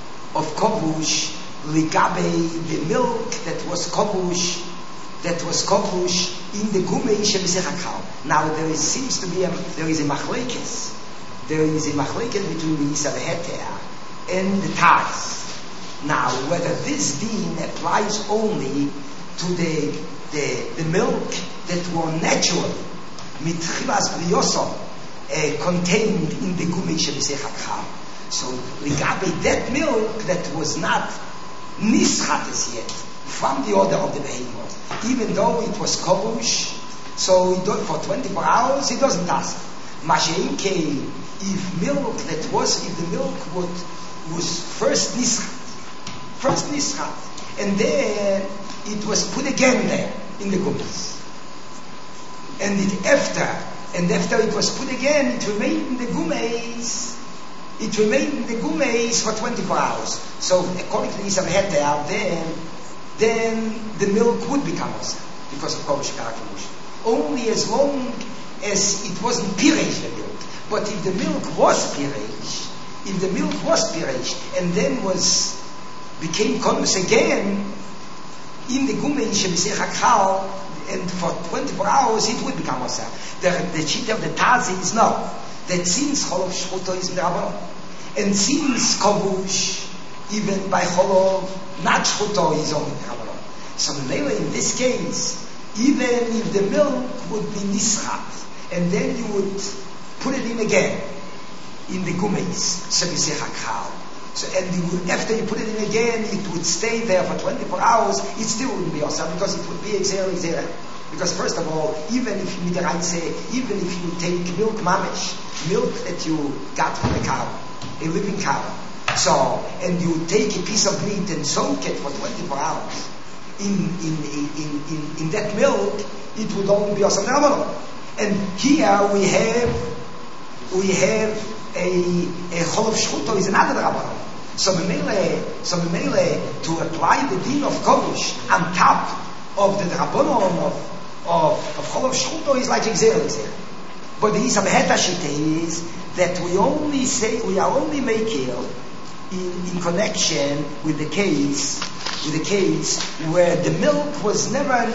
ligabe the milk that was kobush in the gumei shebisechakal. Now seems to be there is a machlekes between the Yisaveheta and the Taz. Now whether this din applies only to the milk that were natural, mitchilas brioso, contained in the gumei shebisech hakal. So ligabe that milk that was not nischates yet from the order of the behemoth, even though it was kobush, so for 24 hours it doesn't ask. Masheinke, if the milk was first nischat, and then it was put again there in the gumis, and after it was put again, it remained in the gumes. It remained in the gumes for 24 hours. So according to the Isam Heter, then the milk would become osir because of kodesh karakimush. Only as long as it wasn't pireish, the milk. But if the milk was pireish, and then became konus again in the gumei shebisech hakal, and for 24 hours it would become osir. The sheet of the Tazi is no. That since Cholov Shchuto is Rabbanon, and since Kobush, even by Cholov, not Shchuto is only Rabbanon. So in this case, even if the milk would be nischat, and then you would put it in again, in the gumeis, Shebisech HaKal. So, and after you put it in again, it would stay there for 24 hours, it still wouldn't be osir, because it would be exer. Because first of all, even if you take milk mamish, milk that you got from a cow, a living cow, so, and you take a piece of meat and soak it for 24 hours in that milk, it would only be osir d'Rabbanan. And here we have a Cholov Shchuto is another Rabbanon. So Memele, to apply the din of Kodesh on top of the Rabbanon of Cholov Shchuto is like Exer. But the Isam Heta Shita is that we are only making in connection with the case where the milk was never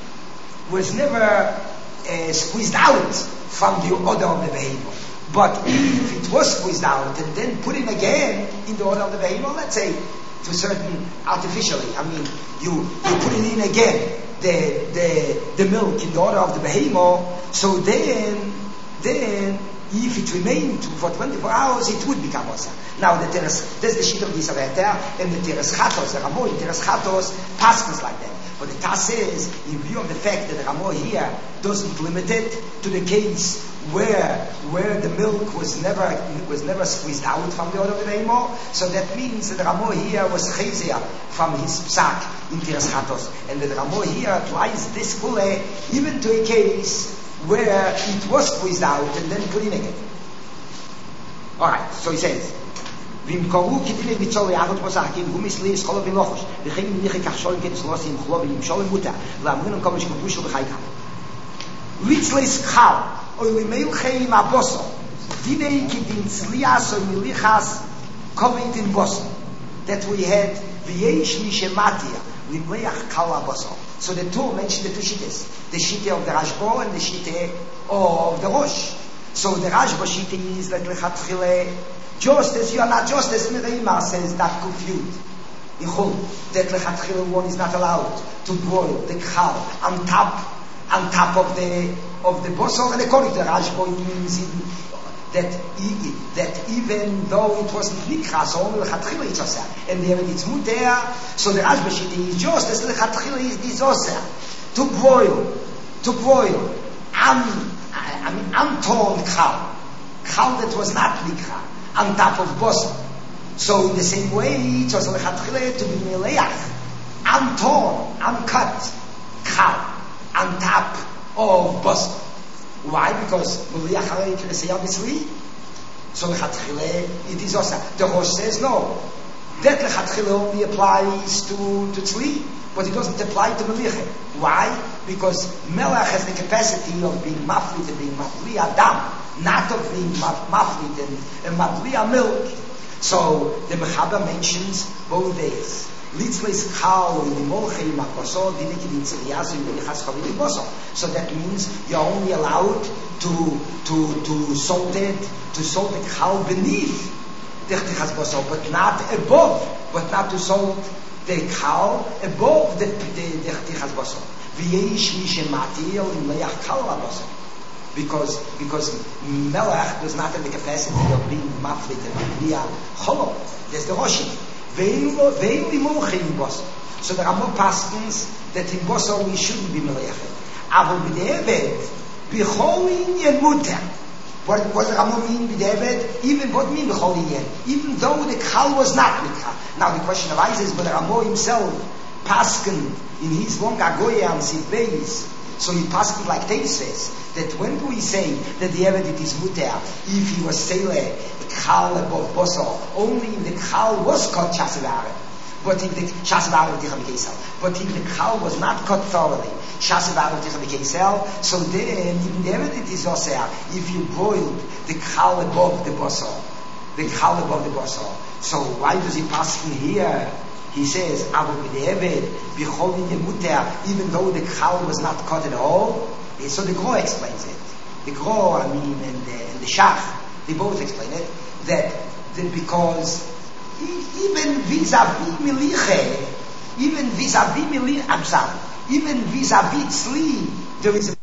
squeezed out from the order of the behemoth. But if it was squeezed out and then put in again in the order of the behemoth, let's say to a certain artificially, you put it in again the milk in the order of the behemoth, so then if it remained for 24 hours, it would become osir. Now there's the sheet of this Aveter, and the Teres Chatos, the Ramo in Teres Chatos passes like that. But the Tas says, in view of the fact that the Ramo here doesn't limit it to the case where the milk was never squeezed out from the order of the behemoth, so that means that the Ramo here was chazer from his psak in Teres Chatos, and the Ramo here applies this kule even to a case where it was squeezed out and then put in again. Alright, so he says, Vim koru kidile mitzol yachot mosakim gumis li scholo v'lochos v'chein nichi kach sholim ketis losim chlo v'im sholim muta v'amrinon komish kubushel v'chayka litzleis chal oy limeil cheim aboso dinei kidin tzlias oy milichas kovit in boso that we had v'yesh mishematia limleach kal aboso. So the two mentioned the two shittas, the shitta of the Rashbo and the shitta of the Rosh. So the Rashbo shitta is that lechatchile, just as you are not, just as Mereimah says that confused in Chol, that lechatchile one is not allowed to boil the chal on top of the bosor, and according to the Rashbo it means that even though it wasn't nikra, so only lechatchila it's osir, and there it's muter. So the Rashba shita is just as lechatchila is this osir to boil untorn chal that was not nikra on top of bosor. So in the same way, it's also lechatchila to be meleach uncut chal on top of bosor. Why? Because so it is also the Rosh says no. That lechatchila only applies to tzli, but it doesn't apply to melicha. Why? Because melach has the capacity of being maflit and being mafli adam, not of being maflit and mafli milk. So the Mechaber mentions both days. So that means you're only allowed to salt the chal beneath the chas basar, but not above, but not to salt the kal above the tichas basar. V'yesh mi shematil in leach kal basar. Because melech does not have the capacity of being maflit and being cholol. There's the roshim. Ve'im limuche in basar. So there are more pastors that in basar we shouldn't be melech. Aval b'de'eved b'chol inyan muter. What does Ramo mean with David? Even what mean b'chol inyan? Even though the kal was not mikra. Now the question arises whether Ramo himself pasken in his long agoya and sitbeis. So he pasken like Teises that when do we say that the Eved is muter if he was sele kal above bosor only if the kal was cut chasivare. But if the chasivare ticha b'keisel. But if the kal was not cut thoroughly. So then, even the Eved is also if you boiled the kal above the basar, So why does he pass in here? He says, even though the kal was not cut at all. So the Gro explains it. The Gro, and the Shach, they both explain it that because even vis-a-vis miliche, even vis-a-vis tzli, there is a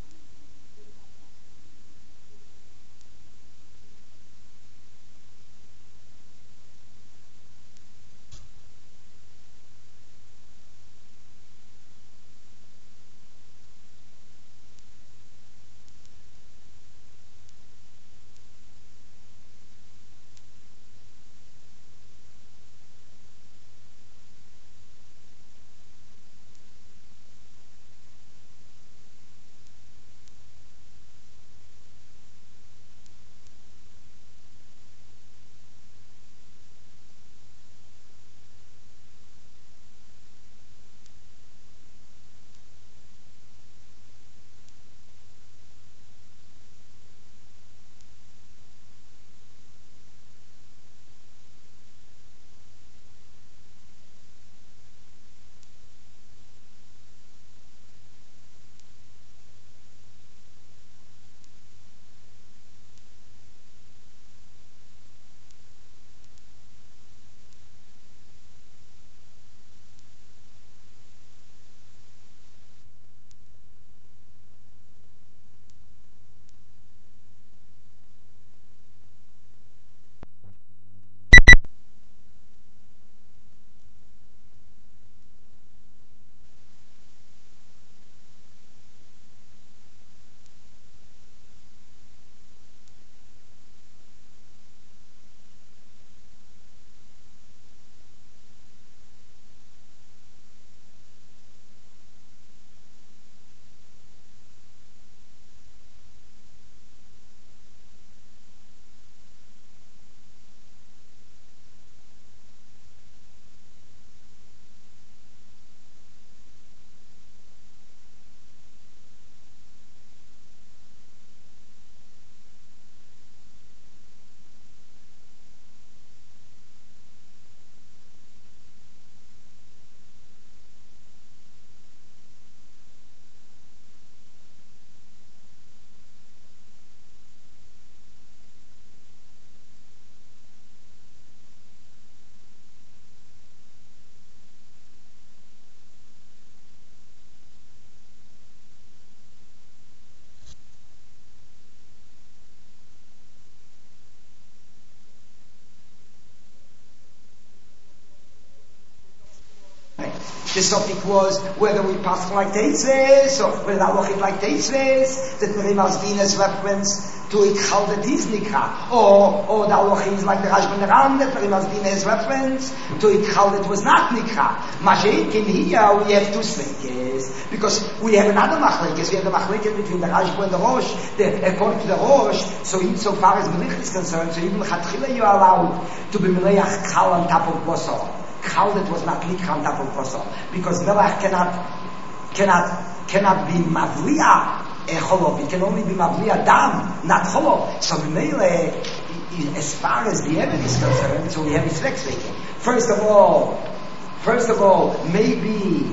The topic was whether we pass like Teitzves or whether we look like Teitzves, that Merimas Dinas reference to Ikhal that is Nikra, or the Aloch is like the Rashban Ram, that Merimas Dinas reference to Ikhal that was not Nikra. Mashiach in here we have two slinkers, because we have another Machlekes, we have the Machlekes between the Rashban and the Rosh, according to the Rosh, so insofar as Melich is concerned, so even Chatchila you are allowed to be Meleach Kal on top of Bosor. Kal that was not Nikra on top of Bosor. Because Melech cannot be Mavliya Cholov. It can only be Mavliya Dam, not Cholov. So as far as the Eved is concerned, so we have his flex making. First of all, maybe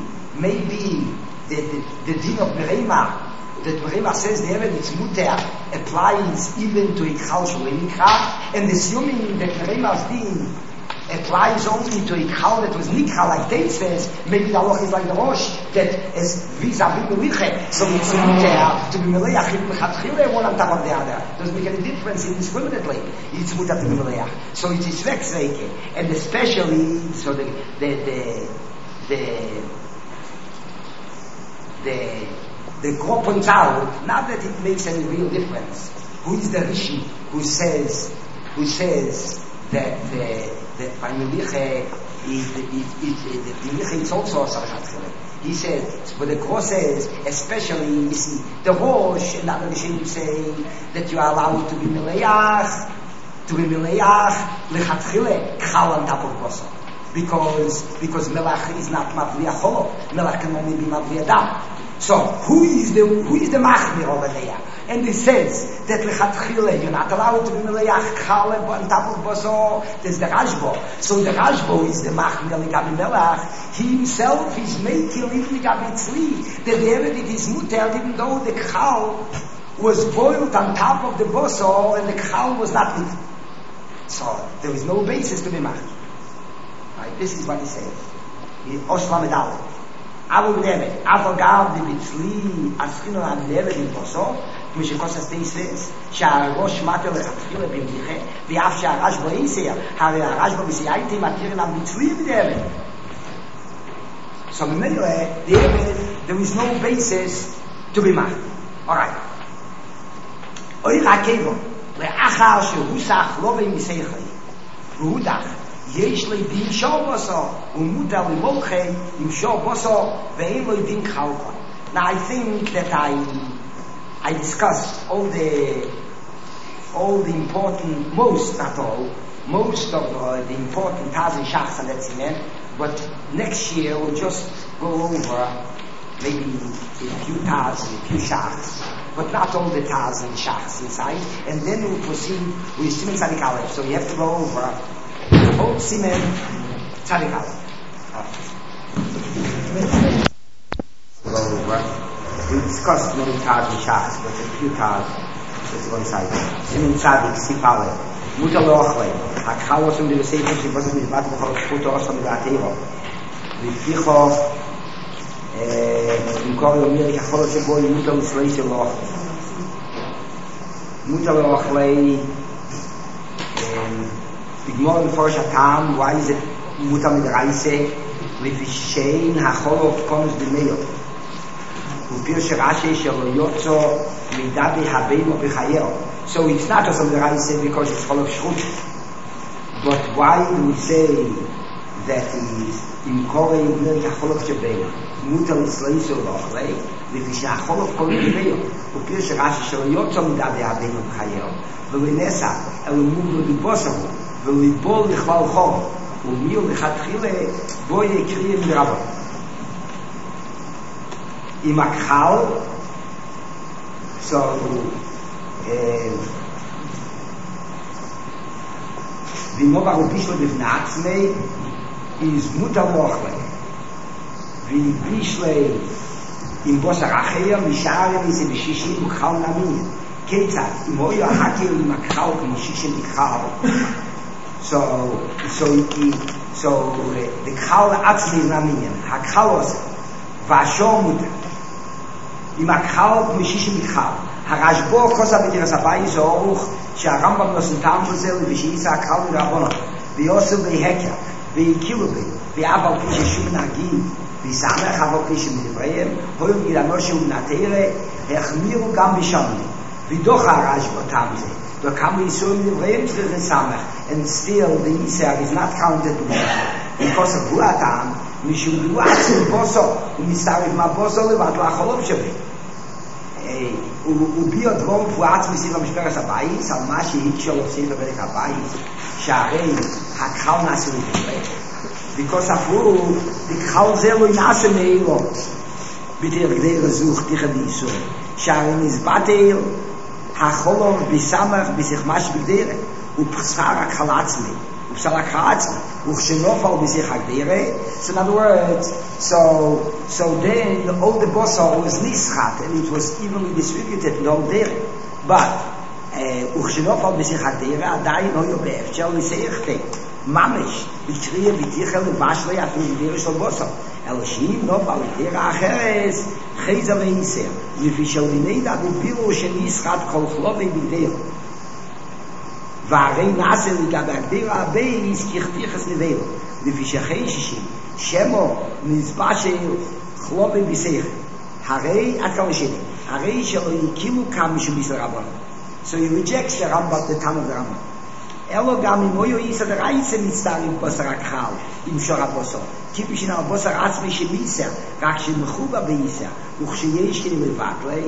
the din of Berema, that Berema says the Eved is Muter, applies even to Ikhal Shulim Nikra, and assuming that Berema's din applies only to a kal that was nikra, like Tate says, maybe the halacha is like the Rosh, that is vis-a-vis meliche, so it's muter to be meleach in lechatchile, one on top of the other. Doesn't make any difference indiscriminately. It's muter to be meleach. So it is vexreike, and especially, so the Gro points out, not that it makes any real difference. Who is the Rishi who says that by Meliche is also a Sarachat. He said, but the Gro says, especially, you see, the Rosh and other Rishim say that you are allowed to be Meleach, Lechatchile, Chal on top of Boso. Because Melach is not Mavliya Cholo, Melach can only be Mavliya Dam. So who is the Machmir over there? And he says that Lechatchile, you're not allowed to be Meleach Chal on top of Boso. There's the Rashbo. So the Rashbo is the Machmir Ligabi Melach. He himself is making even Ligabi Tzli, that the Evedit is muter, even though the Chal was boiled on top of the Boso and the Chal was not lit. So there is no basis to be Machmir. Right? This is what he says. Oshla Medal. Abu Nevet. Avogab de Bitzli. Askino ad Nevet in Boso. Mishikos Astei says. Rosh Matel Lechatchile Bimdiche. V'af Rashbo Isir. Hare Rashbo B'siyaiti Matirin ad Bitzli B'Nevet. So there is no basis to be mad. Alright. Oy Rakevo. Le'achar Shehusach Lovei Miseichai. V'hudach. יש לי דין שור בוסו ומותר למולכי עם שור בוסו ואין לו דין חלקה. Now I think that I discussed all the important, most of the important Taz and Shachs and Etzimen, but next year we'll just go over maybe a few Taz and a few Shachs, but not all the Taz and Shachs inside, and then we'll proceed with Simen Tzadik Aleph. So you have to go over Old Simen Tzadik Aleph. We discussed many Taz and Shachs, but a few Taz. Let's go inside. Simen Tzadik Sif Aleph. Muta lo achle. Hakchalos um the Sefer Shivot Mizbat B'chol Shchuto Osam V'Atero. V'Ticho עם כל יומיר כחול שבו ימותה לצלי של אוכל. מותה לאוכלי בגמור לפורש הטעם, why is it מותה מדרייסה? לפי שאין החול אופקונס דמיו. ופיר שרשי שלו יוצא מידדי הבינו בחייו. So it's not just מדרייסה because it's חול אופשרות. But why do we say that is עם כל יומיר כחול שבו מוטל לצלי של אוכל, לפי שהחול אופקונס דמיו. ופיר שרשי שלו יוצא מידדי הבינו בחייו. ולנסה, אלו מוגלו בבוסרו. וליבול לכלל חום ומיל לכתחילה בו יקריאים ברבו עם הכחל so ואימו ברובי שלו בבני עצמי is מוטל מוכלה ואיבי שלו עם בוס הרחיה משאר איזה בשישים וכחל נמין כיצד אם הוא יחקר עם הכחל כמו שישים בכחל So the Kal Atzmi is Namiyan. HaKalos Vashor Muta. Im HaKal Mishishim Mikhal. HaRashbo Kosa B'Tiras Abayis Oruch שהרמב"ם נוסן טעם של זה ושייסה הקל מרבונות ויוסר בהקר ויקילו בי ואב על פי ששום נהגים ויסמך אב על פי שמדבריהם הויום גילנו שהוא נתירה החמירו גם בשמני ודוח הרשב"א טעם זה וכמה איסורים מדבריהם צריך לסמך and still the Yisrael is not counted together because of הוא הטעם משום הוא עצם בוסו הוא מסתרף מהבוסו לבד לאכולוב שווה וביו דרום פועץ מסביב המשפרס הבייס על מה שהקשור לסביב בפרק הבייס שהרי הקחל נעשה לפרק because אפילו הקחל זה לא נעשה מאילות בתיר כדי לזוך תיכא ביסור שהרי נזבטל החולוב בסמך בסכמש בגדרה ובשכר הקחל עצמי ובשכר הקחל עצמי וכשנופל בשיח הגדרה so in other words so then all the bossor was nischat and it was evenly distributed in all there but וכשנופל בשיח הגדרה עדיין לא יובב של לסייחתי ממש בקריאה ותיכל ובשלי אפילו בדרך של בוסר. אלא שאם לא בא לדרך אחרת, חייזה ואיסר. לפי שלמיני דה בבירו שניסחת כל חלובי בדרך. והרי נעשה לגבי הגדיר הבייס ככתיחס נבילו. לפי שחי שישים, שמו נזבא של חלובי בסך. הרי, עד כאן לשני, הרי שלא יקימו כאן משום ביסר רבנו. So he rejects the Rambam, the Tam of the Rambam. אלו גם אם היו איסר דרייסה מצטערים בוסר הכחל, עם שור הבוסר. טיפיש אין הבוסר עצמי שמיסר, רק שמחובה באיסר, וכשיש כדי לבטלי,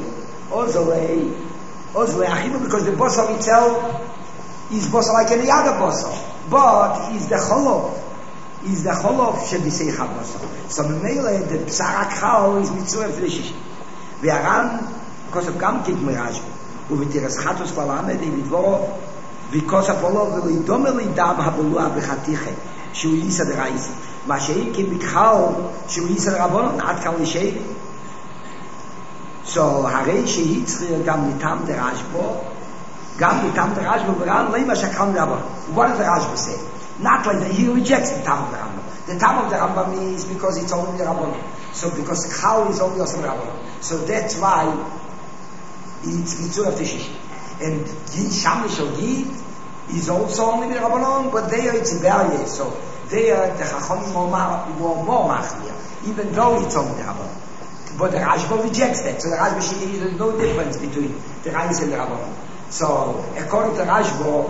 Ozle achilu, because the bosar itself is bosar like any other bosar, but is the cholov shebisei chabosar. So memele the bsar akhal is mitzvah frishish. Ve'aran because of gam kid miraj uvetiras chatos valamed ilidvo because of all of the lidomeli dam habulua bechatiche shu yisa derais ma shein ki mikhal shu yisa rabon at kal shei. So harei shehitzri gam mitam der Rashbo, gam mitam der Rashbo ve'ran leima shakam rabon. What does the Rashbo say? Not like that he rejects the tam of the Rambam. The tam of the Rambam is because it's only the Rabban. So because Chal is only also the Rabban. So that's why it's mitzvah of Tishish. And Shamish or Gid is also only the Rabbanon, but there it's a barrier. So there the Chacham were more machmir, even though it's only the Rabbanon. But the Rashba rejects that. So the Rashba there's no difference between the Rais and the Rabbanon. So according to Rashba,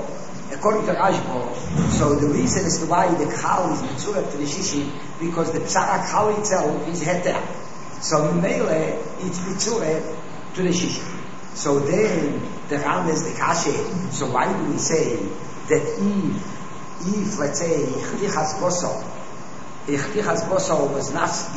so the reason as to why the Chal is mitzvah to the Shishi, because the Psara Chal itself is heter. So Mele, it's mitzvah to the Shishi. So then the Ram is the Kashe. So why do we say that if let's say Ichtichas Boso was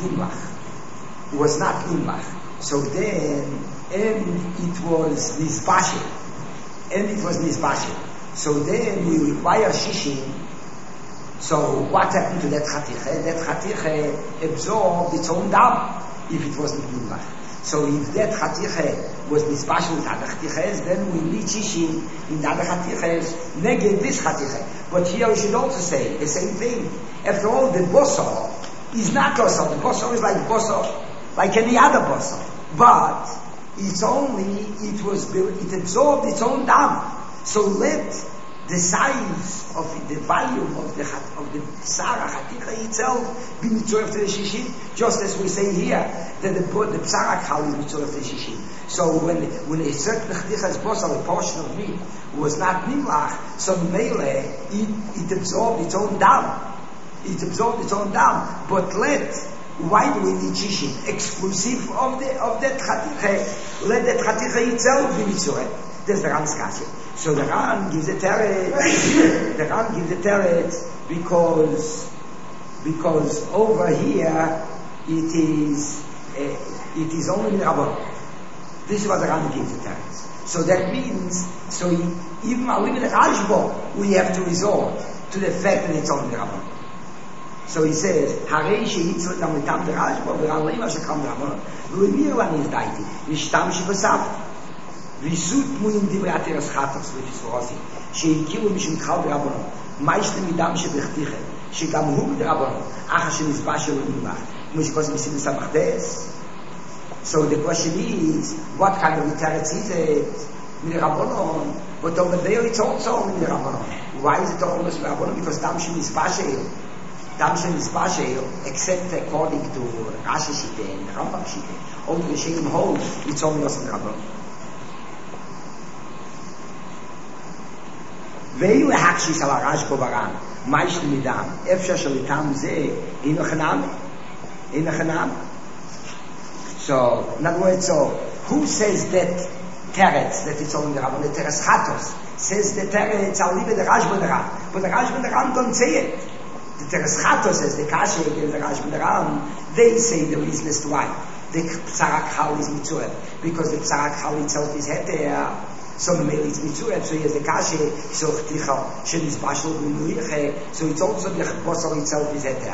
not Gimlach, so then it was Nizbashim. So then we require Shishin. So what happened to that Chatiche? That Chatiche absorbed its own dam if it wasn't Gimlach. So if that Chatiche was Nizbashim with other Chatiches, then we need Shishin in the other Chatiches, negate this Chatiche. But here we should also say the same thing. After all, the Bosor is not Bosor. The Bosor is like Bosor, like any other Bosor. But it absorbed its own dam. So let the size of the volume of the Psara Chaticha itself be mitzvah to the Shishim, just as we say here that the Psara Chal is mitzvah to the Shishim. So when a certain Chaticha's Bosar, a portion of meat, was not Nimlach, so Mele, it absorbed its own dam. But why do we need Shishim? Exclusive of that Chaticha, let that Chaticha itself be mitzvah. That's the Ram's Kasha. So the Ram gives a teretz because over here it is only the Rabban. This is what the Ram gives a teretz. So that means, even with the Rashba, we have to resort to the fact that it's only the Rabban. So he says, Harei shehitzrit amitam the Rashba, v'ran leima shekam the Rabban, v'limir lan izdaiti, v'shtam shibasavti. Visut muim divrati raschatos v'tisrosi shehikiru mishum chal d'Rabbanon ma'ishtem midam shebechtiche shegam hu d'Rabbanon acha shenizbashel u'nimach mushikos misim sabachtes. So the question is, what kind of teretz is it with the Rabbanon? But over there it's also with the Rabbanon. Why is it almost with the Rabbanon? Because dam shenizbashel, except according to Rashi Shite and Rambam Shite, all the Rishonim hold it's only also the Rabbanon. ואילו הקשיס על הרשב"א בר"ן, מה יש למידם? אפשר שליטם זה, אינו חנם? So, in other words, who says that teretz, that it's only the Rabban, the teretz chatos, says the teretz, I'll leave it the Rashb'ah the Ram, but the Rashb'ah the Ram don't say it. The teretz chatos says, the kasha against the Rashb'ah the Ram, they say the reason as to why the Psarak Chal is mitzvah, because the Psarak Chal itself is heter. So the male is mitzvah, so he has the kashe, so chticha, shenizbashel b'nuiche, so it's also the bosor itself is heter.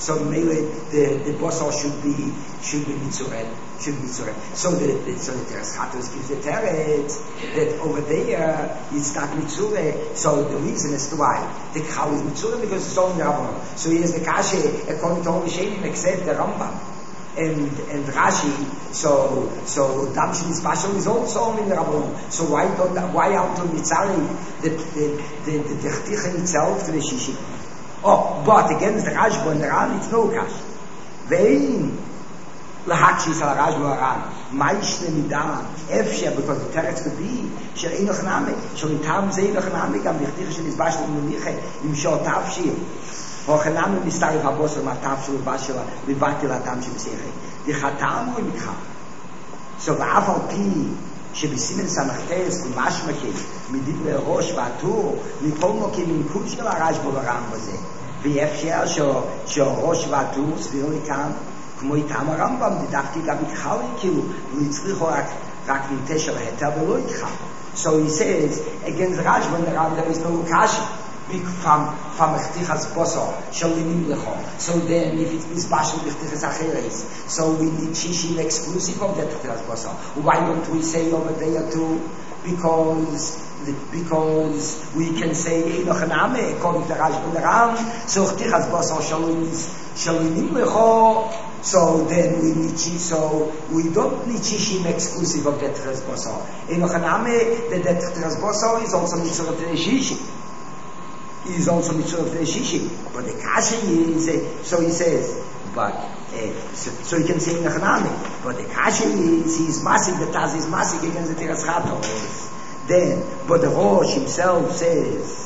So mainly the basar should be mitzuret. So the Teres Chatos gives the teretz that over there it's not mitzure. So the reason as to why the Chal is mitzure because it's only the Rabbanon. So here's the kashe according to all the Shenim except the Rambam and Rashi. So Damshin Isbashal is also only the Rabbanon. So why out of Mitzari the Chticha itself to the Shishi? Oh, but against the Rashba and the Ran, it's no kash. Vein lahakshis al Rashba Ran, ma'ishne midan, efshe, because the teretz could be she'enoch name, she'initam ze'enoch name, gam lichticha she'nizbashel u'muniche, im she'otavshi, hochename mistari v'abosel matavshi u'bashela, v'vatil atam she'b'seche. The chatam hu imikha. So v'af al pi, שבסימן סמכתס ומשמקי מדברי ראש והטור מכל מוקים עם קוד של הרשב"א ברמב"ם בזה ואפשר שהראש והטור סביר לי כאן כמו איתם הרמב"ם דווקא גם יקחל כאילו לא הצליחו רק נטש על ההתר ולא יקחל. So he says against Rashba and the Rambam there is no kashi from Echtichas Bosor Shalinim Lecho. So then if it's Mizbashel Echtichas Acheres, so we need Shishim exclusive of that Echtichas Bosor. Why don't we say over there too? Because we can say Enoch Name according to Rashba and the Rambam. So Echtichas Bosor Shalinim Lecho. So then we need so we don't need Shishim exclusive of that Echtichas Bosor. Enoch Name that Echtichas Bosor is also Mitzvah of the Shishim. He is also mitzvah of the shishi, but the kasha is so he says, but so he can say nachnami, but the kasha is he is masik, the taz is masik against the Teres Chatos. Then, but the Rosh himself says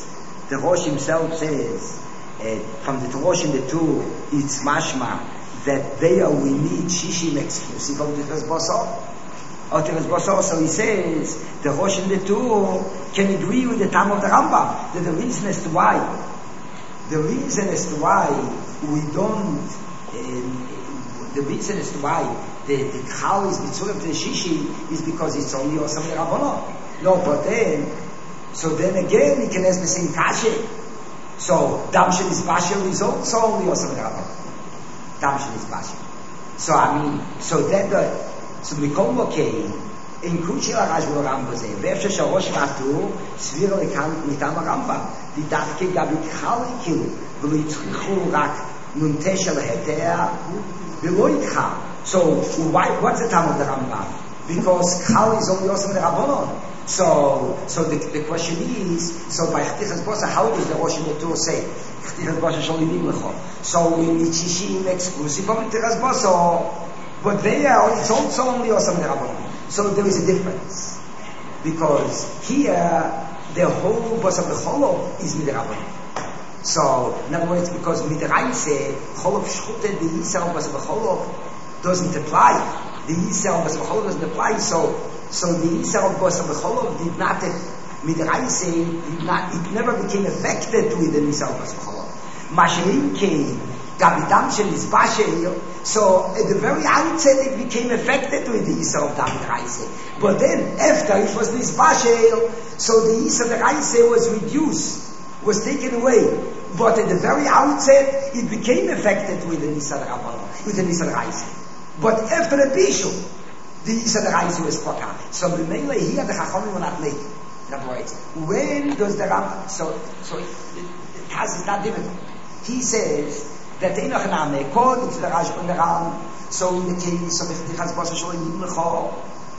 from the Rosh in the two, it's mashma that there we need shishim exclusive of the Teres Bosor. So he says the Rosh and the two can agree with the time of the Rambam that the reason as to why we don't the Chal is mitzvah of the Shishi is because it's only Osam the Rabbanon. No, but then again he can ask the same kashe. So Damshin is Bashel is also only Osam the Rabbanon. Damshin is Bashel. So mikol mokei in kuchel Rashba Rambam ze ve'efshe sharosh v'atu svir lekan mitam Rambam di dafke gabit chalikilu v'lo yitzchichu rak nunte shel heter v'lo yitcha. So what's the time of the Rambam? Because chal is only also the Rabbanon. So the question is, so by Chtichas Bosor, how does the Rosh and the Tur say Chtichas Bosor sholinim lecho? So we need shishim exclusive of Chtichas Bosor. But there, it's also only Osam Rabbanon. So there is a difference. Because here, the whole Bosam B'Cholov is Midrabanon. So, in other words, because Midraise, Cholov Shchute, the Yisrael Bosam B'Cholov doesn't apply. The Yisrael Bosam B'Cholov doesn't apply. So the Yisrael Bosam B'Cholov did not, Midraise, it never became affected with the Yisrael Bosam B'Cholov. Mashirin came, Gabidam Shel Isbashel. So at the very outset it became affected with the Yisra of David Reise. But then after it was Nisbashel, so the Yisra of the Reise was reduced, was taken away. But at the very outset it became affected with the Yisra of Rabbanon, with the Yisra of Reise. But after the Bishul, the Yisra of Reise was Paka. So the mainly here the Chachamim were not making. In other words, when does the Rambam, so the Taz is not difficult. He says that Enoch Name, according to the Rashba and the Ram, so in the case of Echtichas Bosor Sholinim Lecho,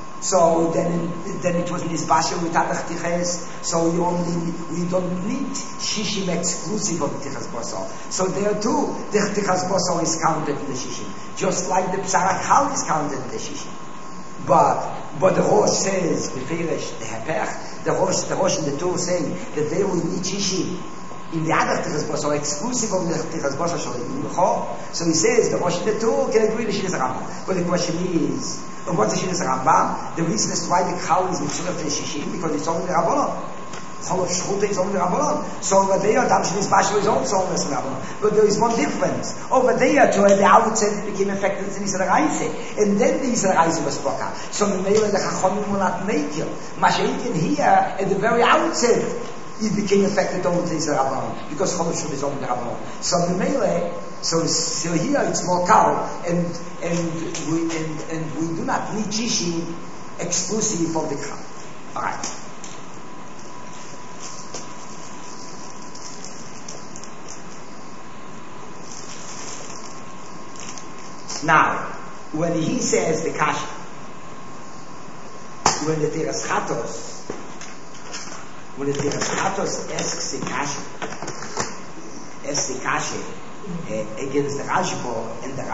so then it was Nizbashel without Echtichas, so we don't need Shishim exclusive of Echtichas Bosor. So there too, the Echtichas Bosor is counted in the Shishim, just like the Psarach Chal is counted in the Shishim. But the Rosh says, the Feresh, the Hepech, the Rosh and the Tur saying that there we need Shishim in the other Echtichas Bosor, exclusive of the Echtichas Bosor Sholinim Lecho. So he says the Rosh and the Tur can agree with the Shidduch Rambam. But the question is, what's the Shidduch Rambam? The reason is why the Chal is mitzvah of the Shishim, because it's only the Rabbanon. Chol of Shchute is only the Rabbanon. So over there, Damshin Isbashel is also only the Rabbanon. But there is one difference. Over there, to the outset, it became affected in Yisra Reise. And then the Yisra Reise was Poka. So the Meila, the Chachomim will not make it. Mashiach here, at the very outset, it became affected only to Yisra Rabbanon. Because Chol of Shchute is only the Rabbanon. So the Meila, So here it's more kal, and we do not need Shishin exclusive of the kal. All right. Now, when he says the kasha, when the Teras Chatos asks the kasha against the Rashba and the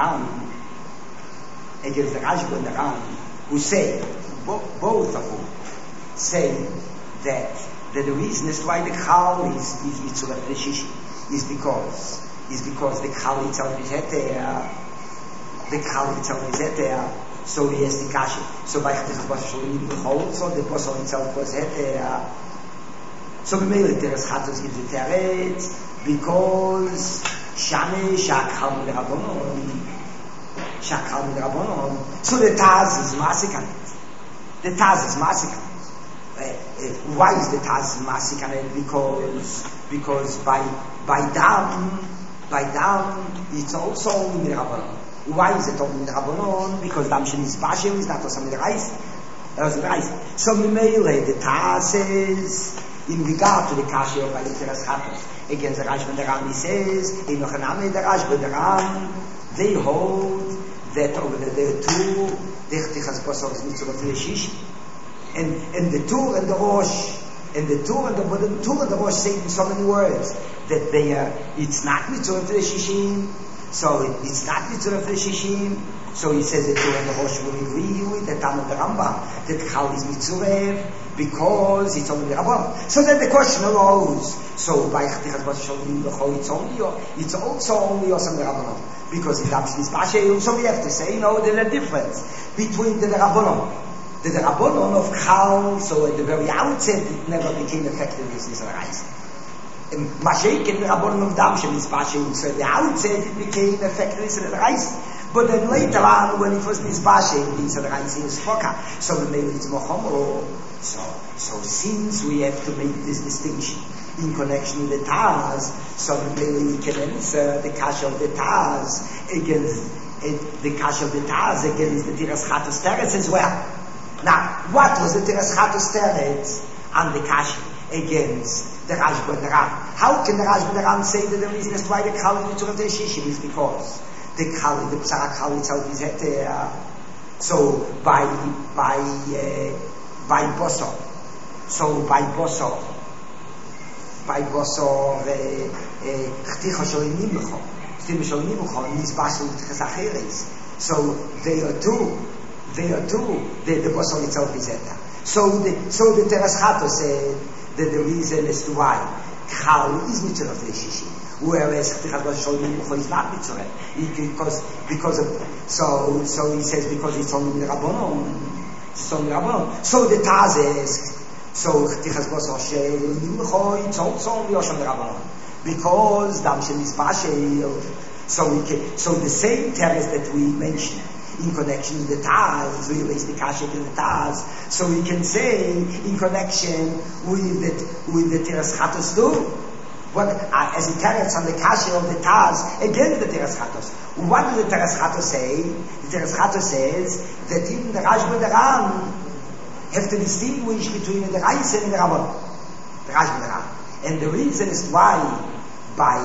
Ram, who say, both of them say that the reason is why the Chal is Mitzvah Shishi is because the Chal itself is there. The Chal itself is there, so he has the kasha. So by the Bosel, so the Bosel itself was there. So we made the Teres Chatos gives the Teretz because Shane Shakal Rabbanon. So the Taz is massacred. Why is the Taz massacred? Because by Dam it's also only Rabbanon. Why is it only Rabbanon? Because Dam Shenis Bashem is not also the Reis. So we made the Taz says in regard to the kasha by the Teres Chatos against the Rashba and the Ram, he says in the Rashba and the Ram, they hold that over there too the Tichas Basar is Mitzvah Shishi, and the Tur and the Rosh and the Tur and the Rosh say in so many words that they it's not Mitzvah Shishim, so it's not Mitzvah Shishim. So he says that Tur and the Rosh will agree with the Tam of the Rambam that Chal is Mitzvah because it's only the Rabbam. So then the question arose, so by it's also only Osam the Rabbanon, because it is Bashe, so we have to say, there's a difference between the Rabbanon. The Rabbanon of Chal, so at the very outset, it never became effective as this arise. Mashayk and the Rabbanon of Dam, Shem is Bashe, so at the outset it became effective as it arise. But then later on, when it was Mizbashe, these are the Reins in Spoka, so we made it Mochomo. So since we have to make this distinction in connection with the Taz, so maybe we can answer the kasha of the Taz against the Teres Chatos Teretz as well. Now, what was the Teres Chatos Teretz and the kasha against the Rashba and the Ram? How can the Rashba and the Ram say that the reason is why the Chal is Mitzvah Shishim is because the Psarak Chal itself is there. So by Bosor. So by Bosor, Chticha Sholim Nimlecho, Nizbashel Tchesacheres. So they are two, the Bosor itself is there. So the Teres Chatos said that the reason as to why Chal is Mitzvah Shishi, whereas Chticha Sholim Nimlecho is not Mitzvah, because of, so he says because it's only the Rabbanon. So the Taz asks, so Chtichas Bosor Sheil, it's also only Osham the Rabbanon, because Dam Shem is Bashel. So the same Teres that we mentioned in connection with the Taz, we raise the Kasha to the Taz, so we can say in connection with the Teres Chatos too. What, as a Teres on the Kasha of the Taz against the Teres Chatos. What does the Teres Chatos say? The Teres Chatos says that even the Rashba and the Ram have to distinguish between the Reis and the Rabbon. The Rashba and the Ram. And the reason is why by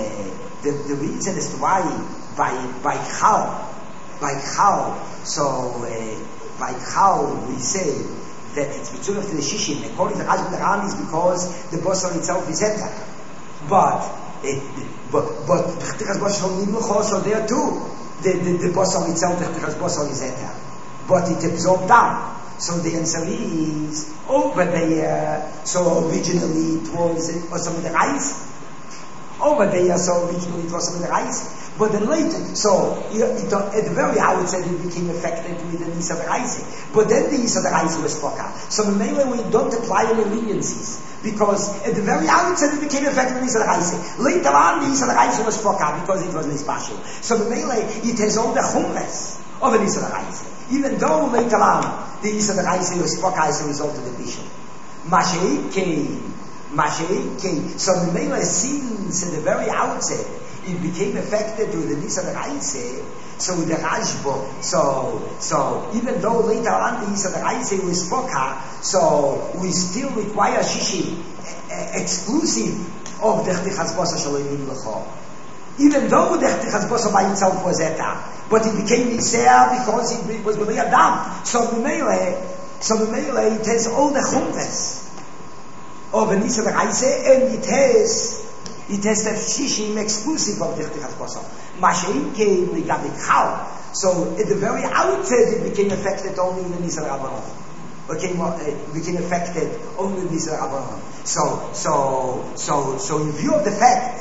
Chal we say that it's Mitzvah to the Shishim, according to the Rashba and the Ram, is because the Bosor itself is Eta. But Chtichas Bosor Nimlecho, so there too, the Bosor itself, the Chtichas Bosor is Eta. But it absorbed down. So the answer is over there. So originally it was some of the rice. Over there, so originally it was some of the rice. But then later, so at the very outset it became affected with the Nisa the rice. But then the Nisa the rice was spoken. So mainly we don't apply any leniencies. Because at the very outset it became affected with Nisa the rice. Later on the Nisa the rice was spoken because it was special. So mainly it has all the chumres of the Nisa the rice. Even though later on the Nisa the rice was spoken as a result of the bishul. Masheike. So the Mela since at the very outset it became affected with the Nisa Raise, so the Rajbo, so even though later on the Nisa Raise was Spoka, so we still require Shishim exclusive of the Chtichas Bosa Shaloim Lecho. Even though the Chtichas Bosa by itself was Eta, but it became Nisea because it was B'lei Adam. So B'meile, it has all the Chumres of a Nisa Raise, and it has the Shishim exclusive of the Chtichas Bosa. Mashein came, we got the Chal. So at the very outset, it became affected only in the Nisa Rabbanon. Became affected only in Nisa Rabbanon. So in view of the fact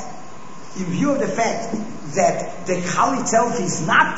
that the Chal itself is not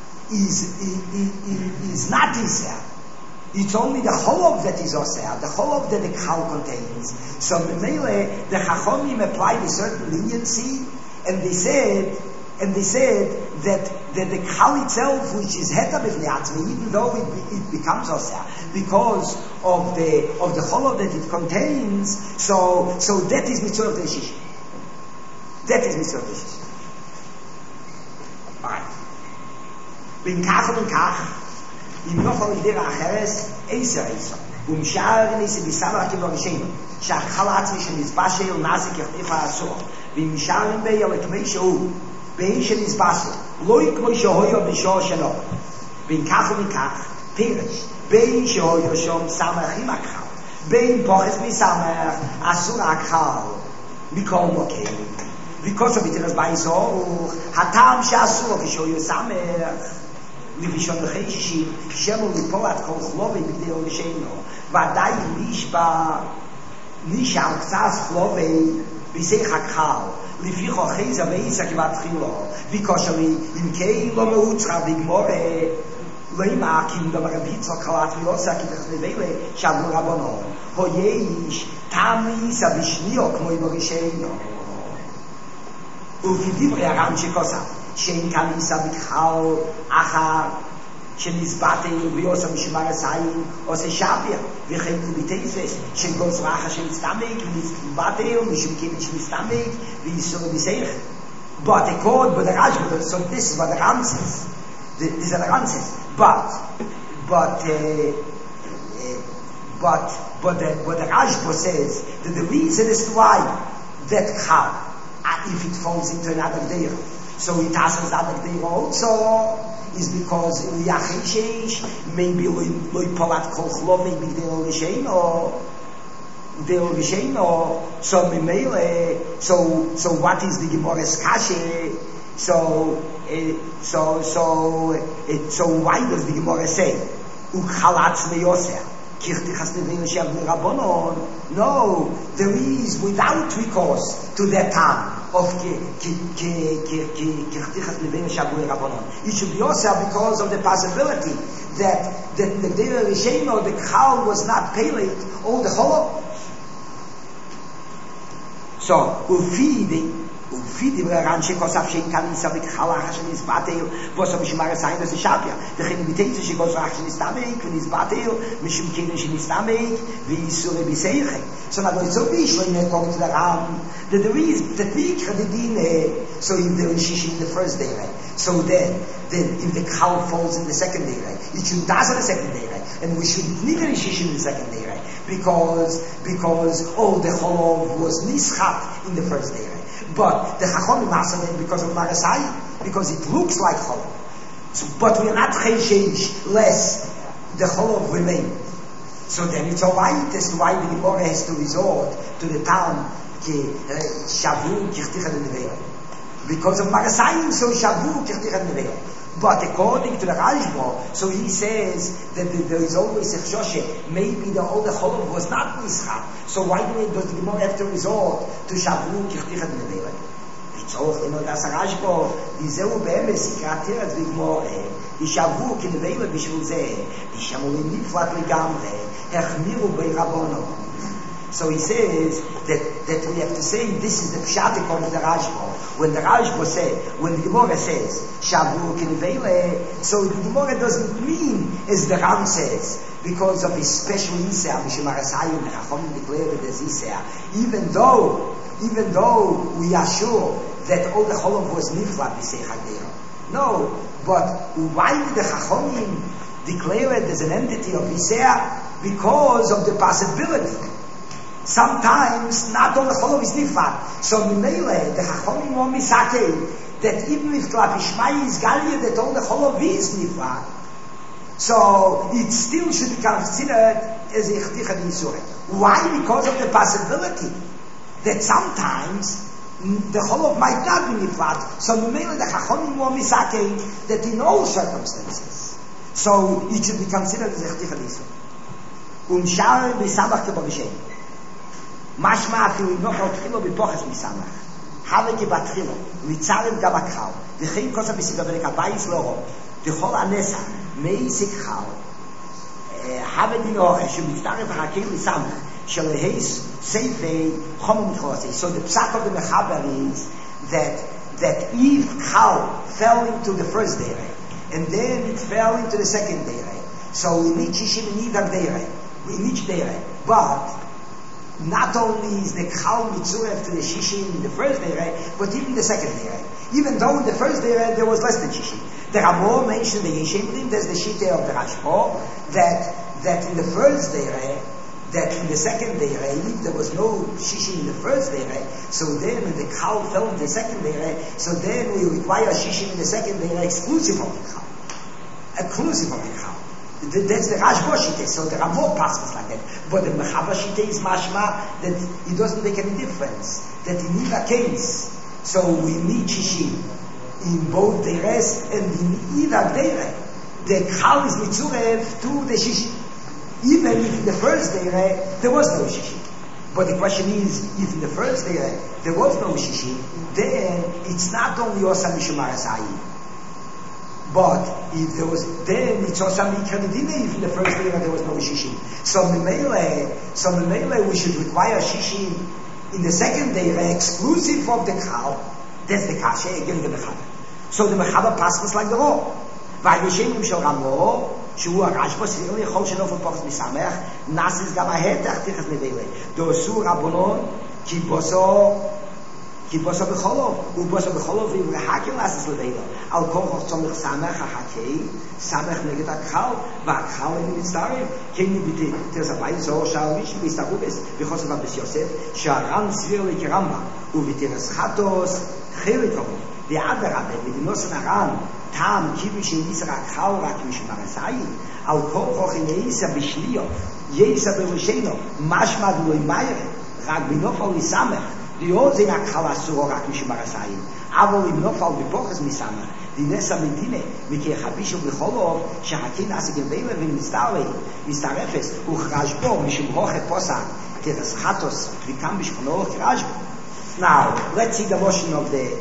Isra, it's only the Cholov that is Oseh, the Cholov that the Chal contains. So Memele, the Chachomim applied a certain leniency, and they said that the Chal itself, which is Heta B'fnei Atzmi, even though it becomes Oseh, because of the Cholov that it contains, so that is Mitzvah of the Shish. That is Mitzvah of the Shish. Alright. Bin Kach, אם נוכל לגדיר האחרס, איסר. ומשאר ניסי ביסמר כאילו ראשינו, שהחל עצמי שנזבשל נזיק יחטיף האסור, ומשאר בי על כמי שהוא, בין שנזבשל, לא כמו שהויו בשור שלו. בין כך ומכך, פירש, בין שהויו שום סמך עם הכחל, בין פוחס מסמך, אסור הכחל, מכל מוקד. because of it is by so, הטעם שאסור כשהויו סמך, לבישון לחשישים, שמו ליפולת כל חלובי בגדי הולשנו, ודאי נשאר קצת חלובי בשיח הכחל, לפי חוחיזה ואיסה כבת חילו, וכושר לי, אם כן לא מעוצרה בגמורה, לא ימה, כי אם דבר ביצו קלט ויוסה, כי תחלבילה שבנו רבונו, הו יש טעם איסה בשניו כמו יברישנו. וכדברי הרם שקוסה, שאין כאן איסה בכחל אחר שנסבטל ויוסה משמר הסיים עושה שביה וכן כביטייסס שגוז רחה שנסתמק ונסבטל משום כיבד שנסתמק ואיסור בשיח but the Rajba, so this is what the Ram says, these are the Ram says, but the Rajba says that the reason is why that Chal, if it falls into another day, so it has another day also, is because Yacheshesh, maybe Loi Polat Kolchlov, maybe Del Risheno, so Mimele, so what is the Gemara's Kashe? So why does the Gemara say, Uchalatz Meyoseh? No, there is without recourse to that time of it should be also because of the possibility that the Dera Risheno, the Chal was not paid all the whole. So, Ufidi ran shekosaf shein kan isabik khalach shen isbatel vos am shmar sein das shabia de khin bitze shekosaf shen istabek ken isbatel mishum ken shen istabek vi isure biseich so na so bish when it comes to the ram the reason that we kredine so if there is shish in the first day right so then if the cow falls in the second day right it should das on the second day right and we should neither shish in the second day right because all the cholov was nischat in the first day right. But the Chachomim answered it because of Marasai, because it looks like Cholov. So, but we are not Cheshesh, less the Cholov remain. So then it's alright as to why the Gemara has to resort to the town Shavu Kirtichat Neveah. Because of Marasai, so Shavu Kirtichat Neveah. But according to the Rajba, so he says that there is always a Choshe, maybe the older Cholov was not Nischa. So why does the Gemara have to resort to Shavu Kirtichat Neveah? It's all, that's a Rajba, Yizeu Be'emes, Yikraterat V'Gmore, Yishavu Kirneveah B'Shvul Zeh, Yishamulim Niflat Legamre, Hechmiru Be'Rabono. So he says that we have to say this is the pshat according to the Rajba. When the Rajba says, when the Gemara says Shavu Kinevele, so the Gemara doesn't mean as the Ram says because of his special Isah, Mishmar Asayim, the Chachomim declared it as Isah. Even though we are sure that all the Cholov was nifla b'seich hagdera. No, but why did the Chachomim declare it as an entity of Yisrael? Because of the possibility. Sometimes not all the Cholov is nifla. So Mimele, the Chachomim want misake that even if Klapishmai is Galia, that all the Cholov is nifla. So it still should be considered as a Chticha Yisrael. Why? Because of the possibility that sometimes the Cholov might not be niflat. So Mimele the Chachomim were misake that in all circumstances. So it should be considered as a Chticha Yisrael. Shar b'samach kebo b'shem. Mashma afilu noch al tchilo b'poches b'samach. Have ki batchilo. Mitzarim gabakal. V'chein kosa b'sigaberek abayis loro. V'chol anesa. Meisik chal. Have di noch. Shemitztarem v'chakeil b'samach. So the psak of the Mechaber is that Eve Chal fell into the first dere, and then it fell into the second dere. So we need Shishim in either dere, in each dere. But not only is the Chal Mitzuref to the Shishim in the first dere, but even the second dere. Even though in the first dere there was less than Shishim. The Ramo mentioned the Yeshemrim, there's the Shita of the Rashbo, that in the first dere, that in the second day, there was no shishi in the first day, so then when the cow fell in the second day, so then we require shishi in the second day exclusive of the cow. Exclusive of the cow. That's the Rashbo Shite, so there are more passages like that. But the Mechaber Shite is mashma that it doesn't make any difference. That in either case, so we need shishi in both deres and in either dere. The cow is mitzurev to the shishi. Even if in the first day there was no shishi. But the question is, if in the first day there was no shishi, then it's not only Osam Mishum Arasai. But if there was, then it's Osam Mikradidine if in the first day there was no shishi. So Mimele, we should require shishi in the second day exclusive of the cow. That's the kasha, again the Mechaber. So the Mechaber passes like the law. Vayishemim shel Ramo, שהוא הרשב"א סיום יכול שלא פופס משמח נאסיס גם ההתך תכף נבילה דוסו רבונון כי בוסו בחולוב ובוסו בחולוב ומרחקים נאסיס לבילה על כוח צומח שמח החכי שמח נגד הקחל והקחל הם מצטערים כן נביטי תרסבי זו שעריש מסתרובס וחוסר רבס יוסף שהרן סביר לקרמבה ובתרס חטוס חילי כמות ועד הרבה ודינוסן הרן Tam kibish in Yisra Chal rak mishmarasai al kol koch in Yisa b'shlio Yisa b'risheno mashmad lo imayre rak b'nofal misamech li'oz in Chal asuro rak mishmarasai avol im nofal b'poches misamech dinesa medine mikei chabisho b'cholov shehakin ase gebele v'mistarefes uchrashbo mishum roche posa teres chatos v'kam b'shchono uchrashbo. Now let's see the motion of the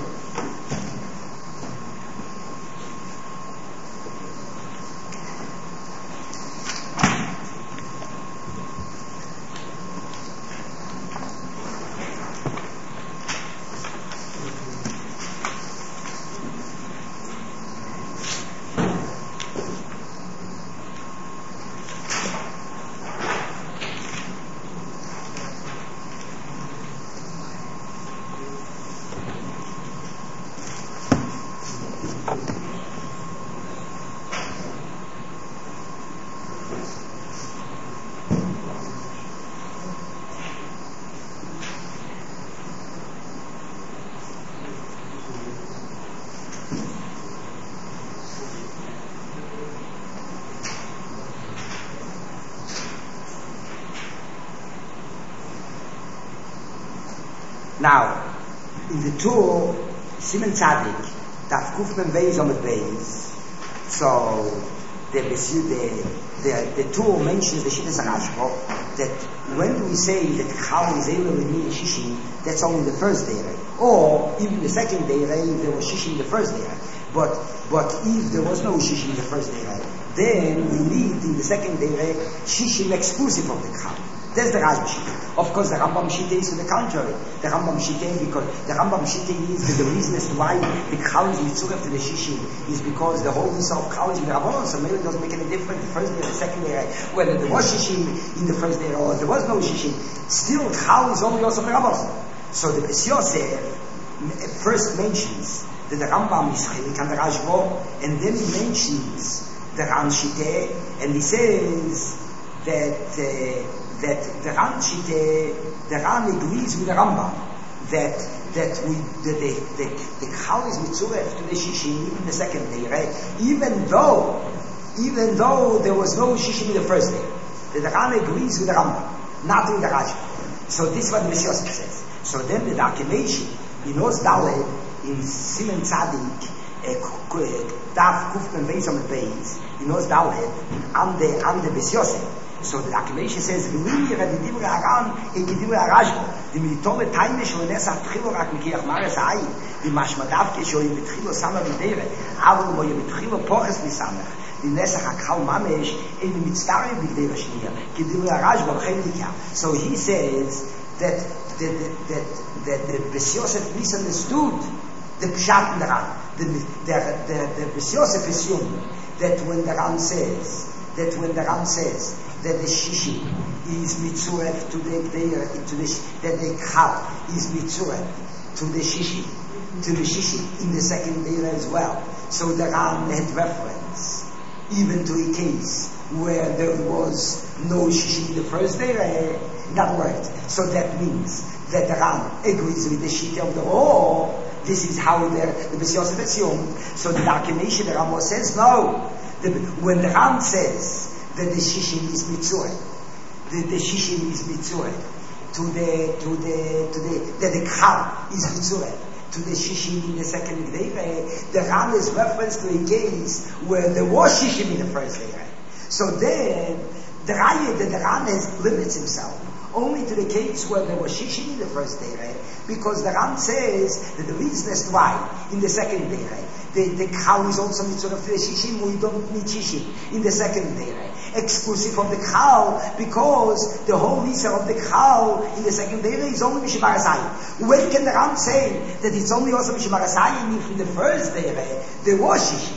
Now, in the tool, Simen Tzadik, Daf Kufmen Beis on the Beis, so the tool mentions the Shittas HaRashbo, that when we say that Chal is able to mean Shishi, that's only the first day, or even the second day, if there was Shishi in the first day. But if there was no Shishi in the first day, then we need in the second day Shishi exclusive of the Chal. That's the Rashba Shita. Of course, the Rambam Shita is to the contrary. The Rambam Shita, because the Rambam Shita is that the reason as to why the Chal is mitzuref to the Shishi is because the whole Nisa of Chal is in the Rabbanon, so maybe it doesn't make any difference the first day or the second day, whether there was Shishi in the first day or there was no Shishi. Still, Chal is only also the Rabbanon. So the Bes Yosef first mentions that the Rambam is Chilik and the Rashba, and then he mentions the Ran Shiteh, and he says that the Ran Shiteh, the Ran agrees with the Rambam that the Chal is mitzuref to the Shishim in the second day, right? Even though there was no Shishim in the first day. The Ran agrees with the Rambam, not with the Rashba. So this is what the Messiah says. So then the documentation in Oz Dalet, in Simen Tzadik, Daf Kufman Beis on the Beis, in Oz Dalet, and the Messiah. So the documentation says, "V'limir adidivre Aran ekidivre Rashba, the mitome taime shlones atchilo rak mikiach mares ayin, the mashmadav keshoy betchilo sama videre, avol moye betchilo poches misamach, the nesach hakal mamesh in the mitzvah videre shniya, kidivre Rashba v'chelikah." So he says that the Beis Yosef misunderstood the pshat in the Ran. The Beis Yosef assumed that when the Ran says that the Shishi is mitzuref to the that the Chal is mitzuref to the Shishi in the second day as well. So the Ran had reference even to a case where there was no Shishi in the first day. That worked. So that means that the Ran agrees with the Shita of the whole. This is how the Beis Yosef assumed. So the documentation, the Rambam says no. When the Ran says that the Shishim is mitzureh, the Shishim is mitzureh that the Chal is mitzureh to the Shishim in the second day, the Ran is reference to a case where there was Shishim in the first day. So then the Ran limits himself only to the case where there was Shishim in the first day, right? Because the Ran says that the reason as to why in the second day, right? The Chal is also mitzvah of the Shishim, we don't need Shishim in the second day, right? Exclusive of the Chal, because the whole Nisa of the Chal in the second day is only Mishimar Asayim. When can the Ran say that it's only also Mishimar Asayim if in the first day, right, there was Shishim?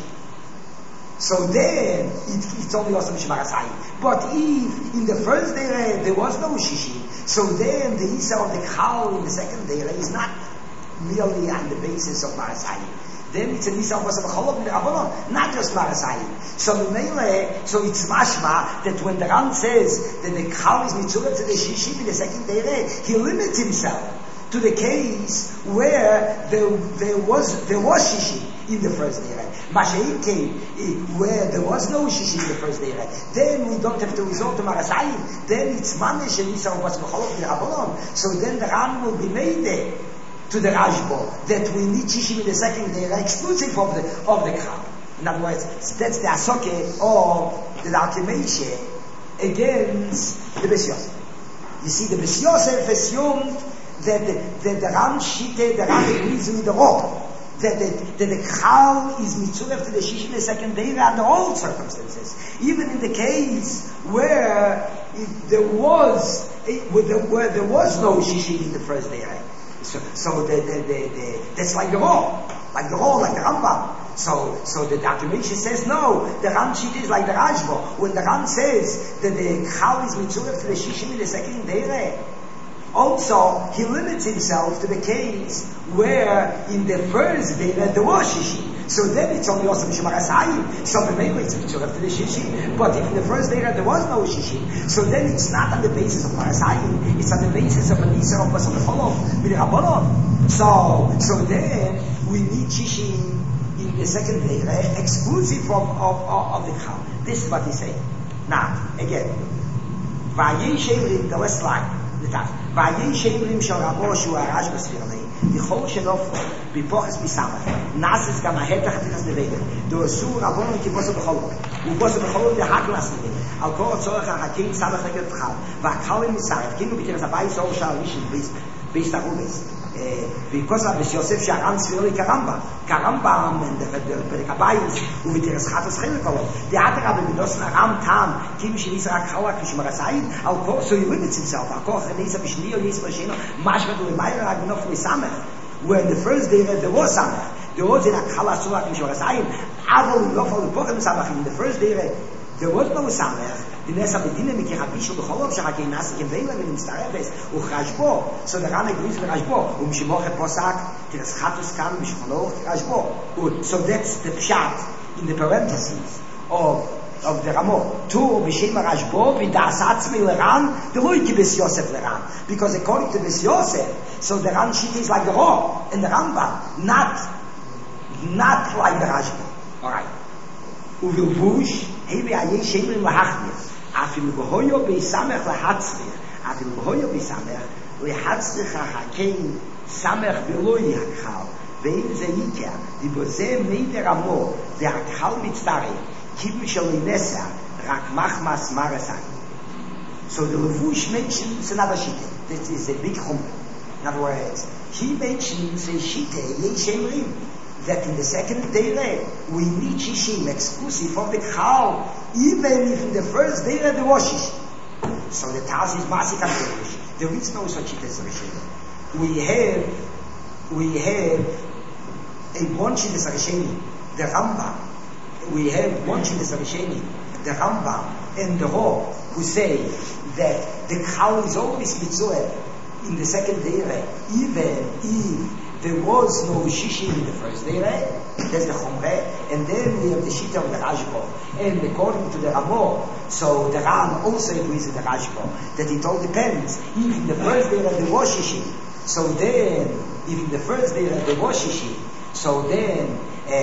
So then it's only also Mishimar Asayim. But if in the first day there was no Shishim, so then the Isa of the Chal in the second day is not merely on the basis of Marasayim. Then it's an Isa of Basabacholov in the Rabbanon, not just Marasayim. So it's mashma that when the Ran says that the Chal is mitzvah to the Shishim in the second day, he limits himself to the case where there was Shishim in the first day. Mashaim came where there was no Shishim in the first day. Then we don't have to resort to Marasayim. Then it's Manish and Isa of Basabacholov in the Rabbanon. So then the Ran will be made there to the Rashba that we need Shishim in the second day, exclusive of the Chal. In other words, that's the Asoke of the documentation against the Beis Yosef. You see, the Beis Yosef assumed that the Ran Shite, the Ran agrees with the Rob, that the Chal is mitzvah to the Shishim in the second day under all circumstances, even in the case where there was no Shishim in the first day. So that's like the Rambam. So the documentation says no. The Ran Shita is like the Rashba. When the Ran says that the Chal is mitzvah to the Shishim in the second day, also he limits himself to the case where in the first day there was Shishim. So then it's only also Mishimar Asayim. So maybe it's mitzvah to the Shishim. But if in the first day there was no Shishim, so then it's not on the basis of Marasayim. It's on the basis of a Nisa of Basabacholov with the Rabbanon. So then we need Shishim in the second day, exclusive of the Chal. This is what he said. Now again, Vayin Sheilim, the last line, the top. Vayin Sheilim shel Rabo shu arash b'sfirlei. B'chol shenofo b'poches b'samach nasis gam ha'hetach tichas neveder do'asu Rabbonon kibosu b'cholov u'bosu b'cholov dehaklas neveder al kol tzorach ha'hakim samach neged v'chal v'akalim misaref kinu b'tiras abayis or shal rishon beis tarumes because of Beis Yosef שהר"ן ספיר כרמב"ם בפרק הבייס ובתרס חטוס חלק kolov דאתרא במידוס נרם טעם kim שניסה רק חלק משמר הסעיד על כל so he limits himself על כל ניסה בשני או ניסה בשני משמע דולמיירה רק בנוף מסמך where in the first day there was samach there was רק חלק סולק משמר הסעיד אבל לא פועל בפוחד מסמך in the first day there was no samach the Nesa Bedina Mikir Habishu B'Cholov Shachakei Nasi Kevela V'Nimstareves U'Chashbo. So the Ran agrees with Rashbo. U'Mishimoche Posak Tiras Chatus Kam B'Shcholoch Rashbo. So that's the pshat in the parentheses of the Ramo. Tu B'Shem Rashbo V'Das Atzmi L'Ran D'Loi Ki B'S Yosef L'Ran. Because according to B'S Yosef, so the Ran sheet is like the Ro and the Rambam, not like the Rashbo. Alright. Uvilvush, Hevi Ayeh Shemrim Lahachmir. Afil B'Hoyo B'Samech Lahatzrich. Afil B'Hoyo B'Samech Lahatzrich HaKein Samech V'Loi Hakchal. Ve'im Zeikya, Diboze Meider Amo, the Hakchal Mitztare, Kibim Shaloi Nesa, Rak Machmas Marasai. So the Levush mentions another shite. That is a big chumrah. In other words, he mentions a shite, Yeh Shemrim, that in the second day we need shishim exclusive of the Chal, even if in the first day there was shishim. So the Taz is Masik HaPerush. There is no such shite as Rishayim. We have a bunch in the Sarishayim, the Rambam. We have bunch in the Sarishayim, the Rambam and the Ro, who say that the Chal is always mitzvah in the second day, even if there was no shishim in the first day, that's the chumreh, and then we have the shita of the Rashbo, and according to the Ramo, so the Ram also agrees with the Rashbo, that it all depends. If in the first day there was shishim, so then, if in the first day there was shishim, so then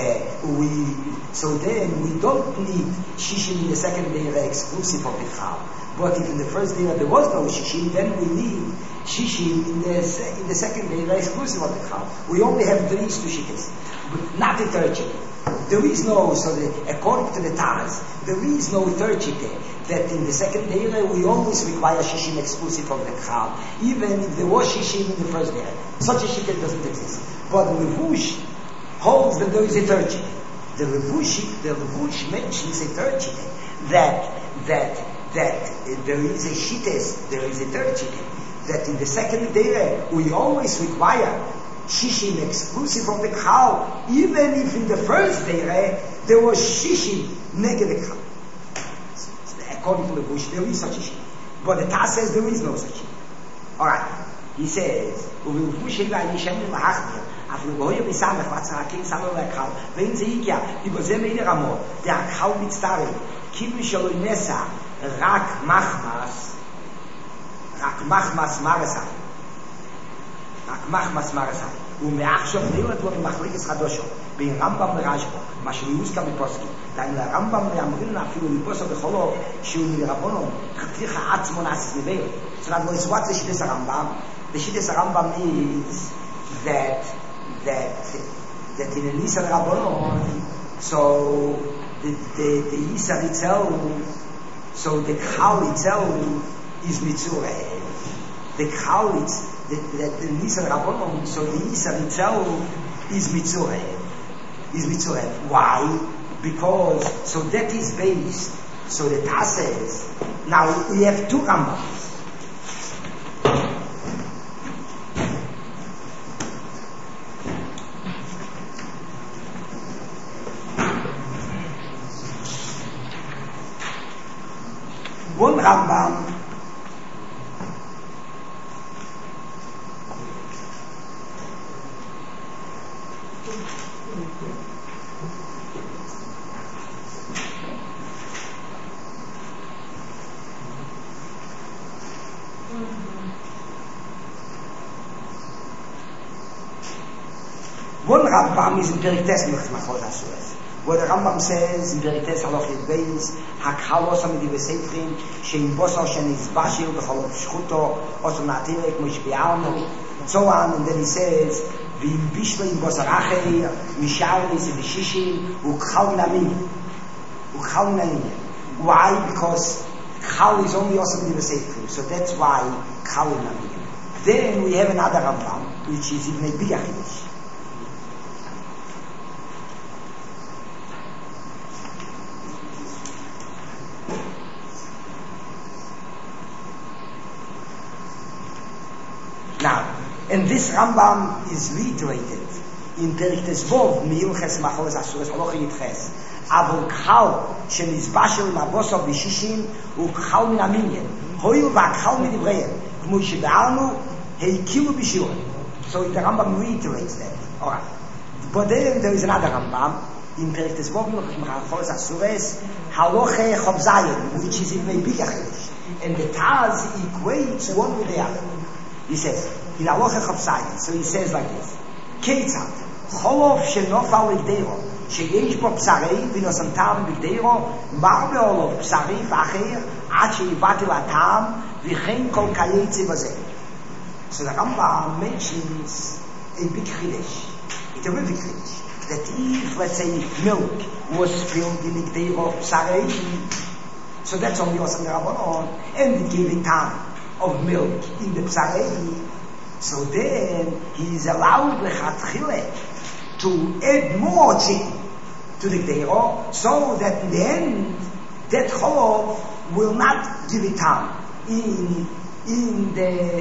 we don't need shishim in the second day exclusive of the Chal. But if in the first day there was no shishim, then we need shishim in the second day exclusive of the Chal. We only have these two shittas, but not the third shita. There is no, according to the Taz, there is no third shita, that in the second day we always require shishim exclusive of the Chal, even if there was shishim in the first day. Such a shita doesn't exist. But the Levush holds that there is a third shita. The Levush mentions a third shita, that there is a shita, there is a third shita, that in the second day we always require shishim exclusive of the Chal, even if in the first day there was shishim negative Chal. According to the Bush, there is such a shit. But the Taz says there is no such shit. Alright, he says, אפילו בו יהיה בסמך, והצרקים סמך להקחל, ואין זה הגיע, ובזה מיני רמות, והקחל מצטרף, כאילו שלא נסע, רק מחמס מרסה. ומעכשיו נראה לו במחלקת חדושו, בין רמב"ם לרשב"א, מה שיוזכר בפוסקים. דהיינו לרמב"ם ואמרים אפילו לפוסק בחולו, שהוא מרבונו, חתיך עצמו נעשית מביר. So that was what the Shittas Rambam. The Shittas Rambam is that in the Nisan Rabbanon, so the Yisar itself, so the Chal itself is Mitzureh. The Chal the Nisan Rabbanon, so the Yisar itself is Mitzureh. Why? Because, so that is based, so the Taz says, now we have two Rambams. One Rambam is in Perites Mechmachot HaSuez, where the Rambam says in Perites Halachit Beis, Hakhalos HaMediv Seifrim, Sheim Bosar Shenizbashir B'Cholov Shchuto, Oso Natirek Moshbi'alnu, so on, and then he says, V'im Bishlo Im Bosar Achei, Misharis V'Shishim, U'Chal Namim. Why? Because Chal is only also Mediv Seifrim, so that's why Chal Namim. Then we have another Rambam, which is even a bigger Chiddush. Now, and this Rambam is reiterated in Perek Tezvov, Miyuches Macholes Asures Holoch Yitches, אבל קל שנזבשל מבוסו בשישים הוא קל מן המניין. הויל והקל מדבריהם, כמו שבארנו, הקילו בשיעורים. So the Rambam reiterates that. Alright. But then there is another Rambam in Perek Tesvov, Haloche Chobzayin, which is in a bigger Chiddush. And the Taz equates one with the other. He says, in Haloche Chobzayin, so he says like this, Keitzat, Cholov Shenofal Ligdeiro, Sheyesh Bo Psarei, V'nosam Tam Ligdeiro, Mar Be'olov Psarei V'acher, Ad Sheyivatil Atam, V'chein Kol Kayetze V'zeh. So the Rambam mentions a big Chiddush, a terrific Chiddush, that if, let's say, milk was filled in the day of Psarei, so that's only Osam Rabbanon, and it gave a time of milk in the Psarei, so then he is allowed lechatchile to add more chicken to the Gdeiro, so that in the end, that Cholov will not give a time in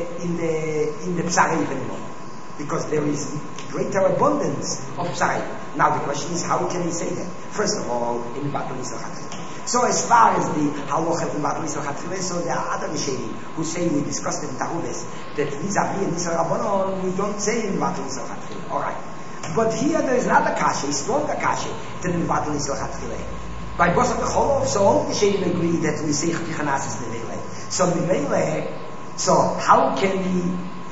the Psarei anymore, because there is greater abundance of Psarei. Now the question is, how can he say that? First of all, in Batul Yisrael Chatchile. So as far as the Halacha in Batul Yisrael Chatchile, so there are other Rishonim who say, we discussed it in Tahuves, that vis-a-vis in Yisrael Rabbanon, we don't say in Batul Yisrael Chatchile. Alright. But here there is another kasha, a stronger kasha, than in Batul Yisrael Chatchile. By Bosat Becholov, so all the Rishonim agree that we say Chtichanas is Nevele. So Nevele, so how can we,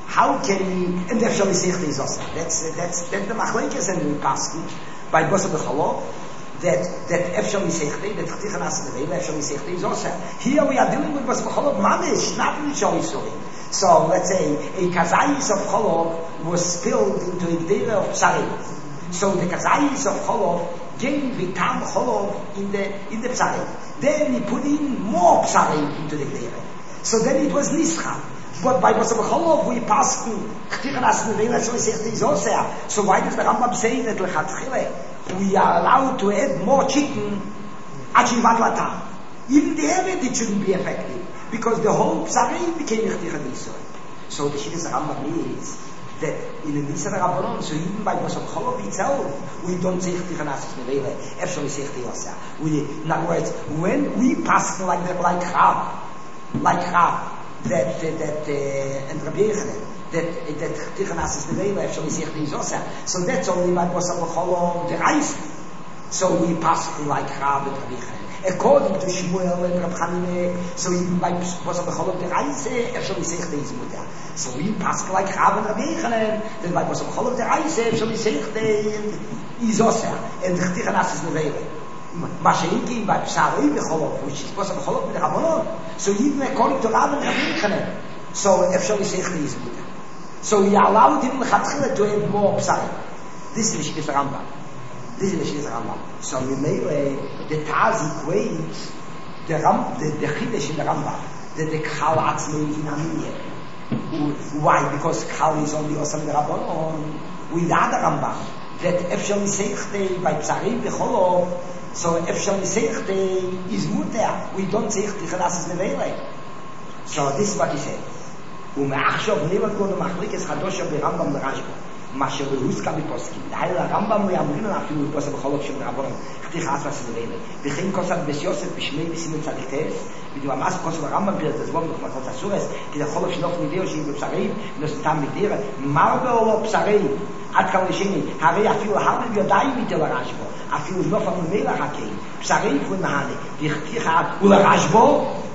and Efshal Yisechta is also, that's the Machlekes and the Paskin, by Bosat Becholov, that Efshal Yisechta, that Chtichanas is Nevele, Efshal Yisechta is also. Here we are dealing with Bosat Becholov Mamish, not Rishon Yisroel. So let's say a kazayis of Cholov was spilled into a gdeira of Psarei. So the kazayis of Cholov gave the tam Cholov in the Psarei. Then he put in more Psarei into the gdeira. So then it was Nischal. But by Bosam Cholov we passed to Chtichanas Nevela, so he said is also. So why does the Rambam say that lechatchile we are allowed to add more chicken achivat latam? Even the Eved it shouldn't be effective, because the whole Psarei became Chtichan Yisrael. So the Shittas Rambam is that in the Nissan Rabbanon, so even by Bosam Cholov itself, we don't say Chtichanas Nevela, Efshal Yisechta Yosa. In other words, when we pass like that, like Rav, that and Rabbi Yochanan, that Chtichanas is Nevela, Efshal Yisechta Yosa. So that's only by Bosam Cholov the Reis. So we pass like Rav and Rabbi Yochanan. According to Shmuel and Rab Chanine, so even by Bosam Becholov the Reise, Efshal Yisechta is Mutter. So we pass like Rav and Rabbi Yochanan, then by Bosam Becholov the Reise, Efshal Yisechta is Oser, and Chtichanas is Nevela. Mashenki by Psarei Becholov, which is Bosam Becholov with the Rabbanon. So even according to Rav and Rabbi Yochanan, so Efshal Yisechta is Mutter. So we allowed him Lechatchila to have more Psarei. This is the Rambam. This is the Rambam. So we may the Taz equates the Chiddush in the Rambam that the Chal Atzmei in Aminyeh. Why? Because Chal is only Osam the Rabbanon. With the other Rambam that Efshal Yisechta by Psarei Becholov, so Efshal Yisechta is Mutter. We don't say Chtichanas is Nevela. So this is what he said. ומעכשיו נלמד כל המחלקת חדושה ברמב"ם לרשב"א. מה שהוסקה בפוסקים. דהיינו הרמב"ם לא יאמרים לנו אפילו בפוסק בחולוב של רבנן, חתיך אסרס ונבלה. וכן כוסת בס יוסף בשמי בסימן צדיק תס, בדיוק המס כוסת הרמב"ם פרט הזבוב בחומתות הסורס, כי החולוב שלוף נדיר שהיא בפשרים, נוסתם מדיר, מר בעולו פשרים, עד כאן לשני, הרי אפילו הרבה יודעים איתו לרשב"א, אפילו נוף הממילא חכי, פשרים פון מהנה, וחתיך ולרשב"א,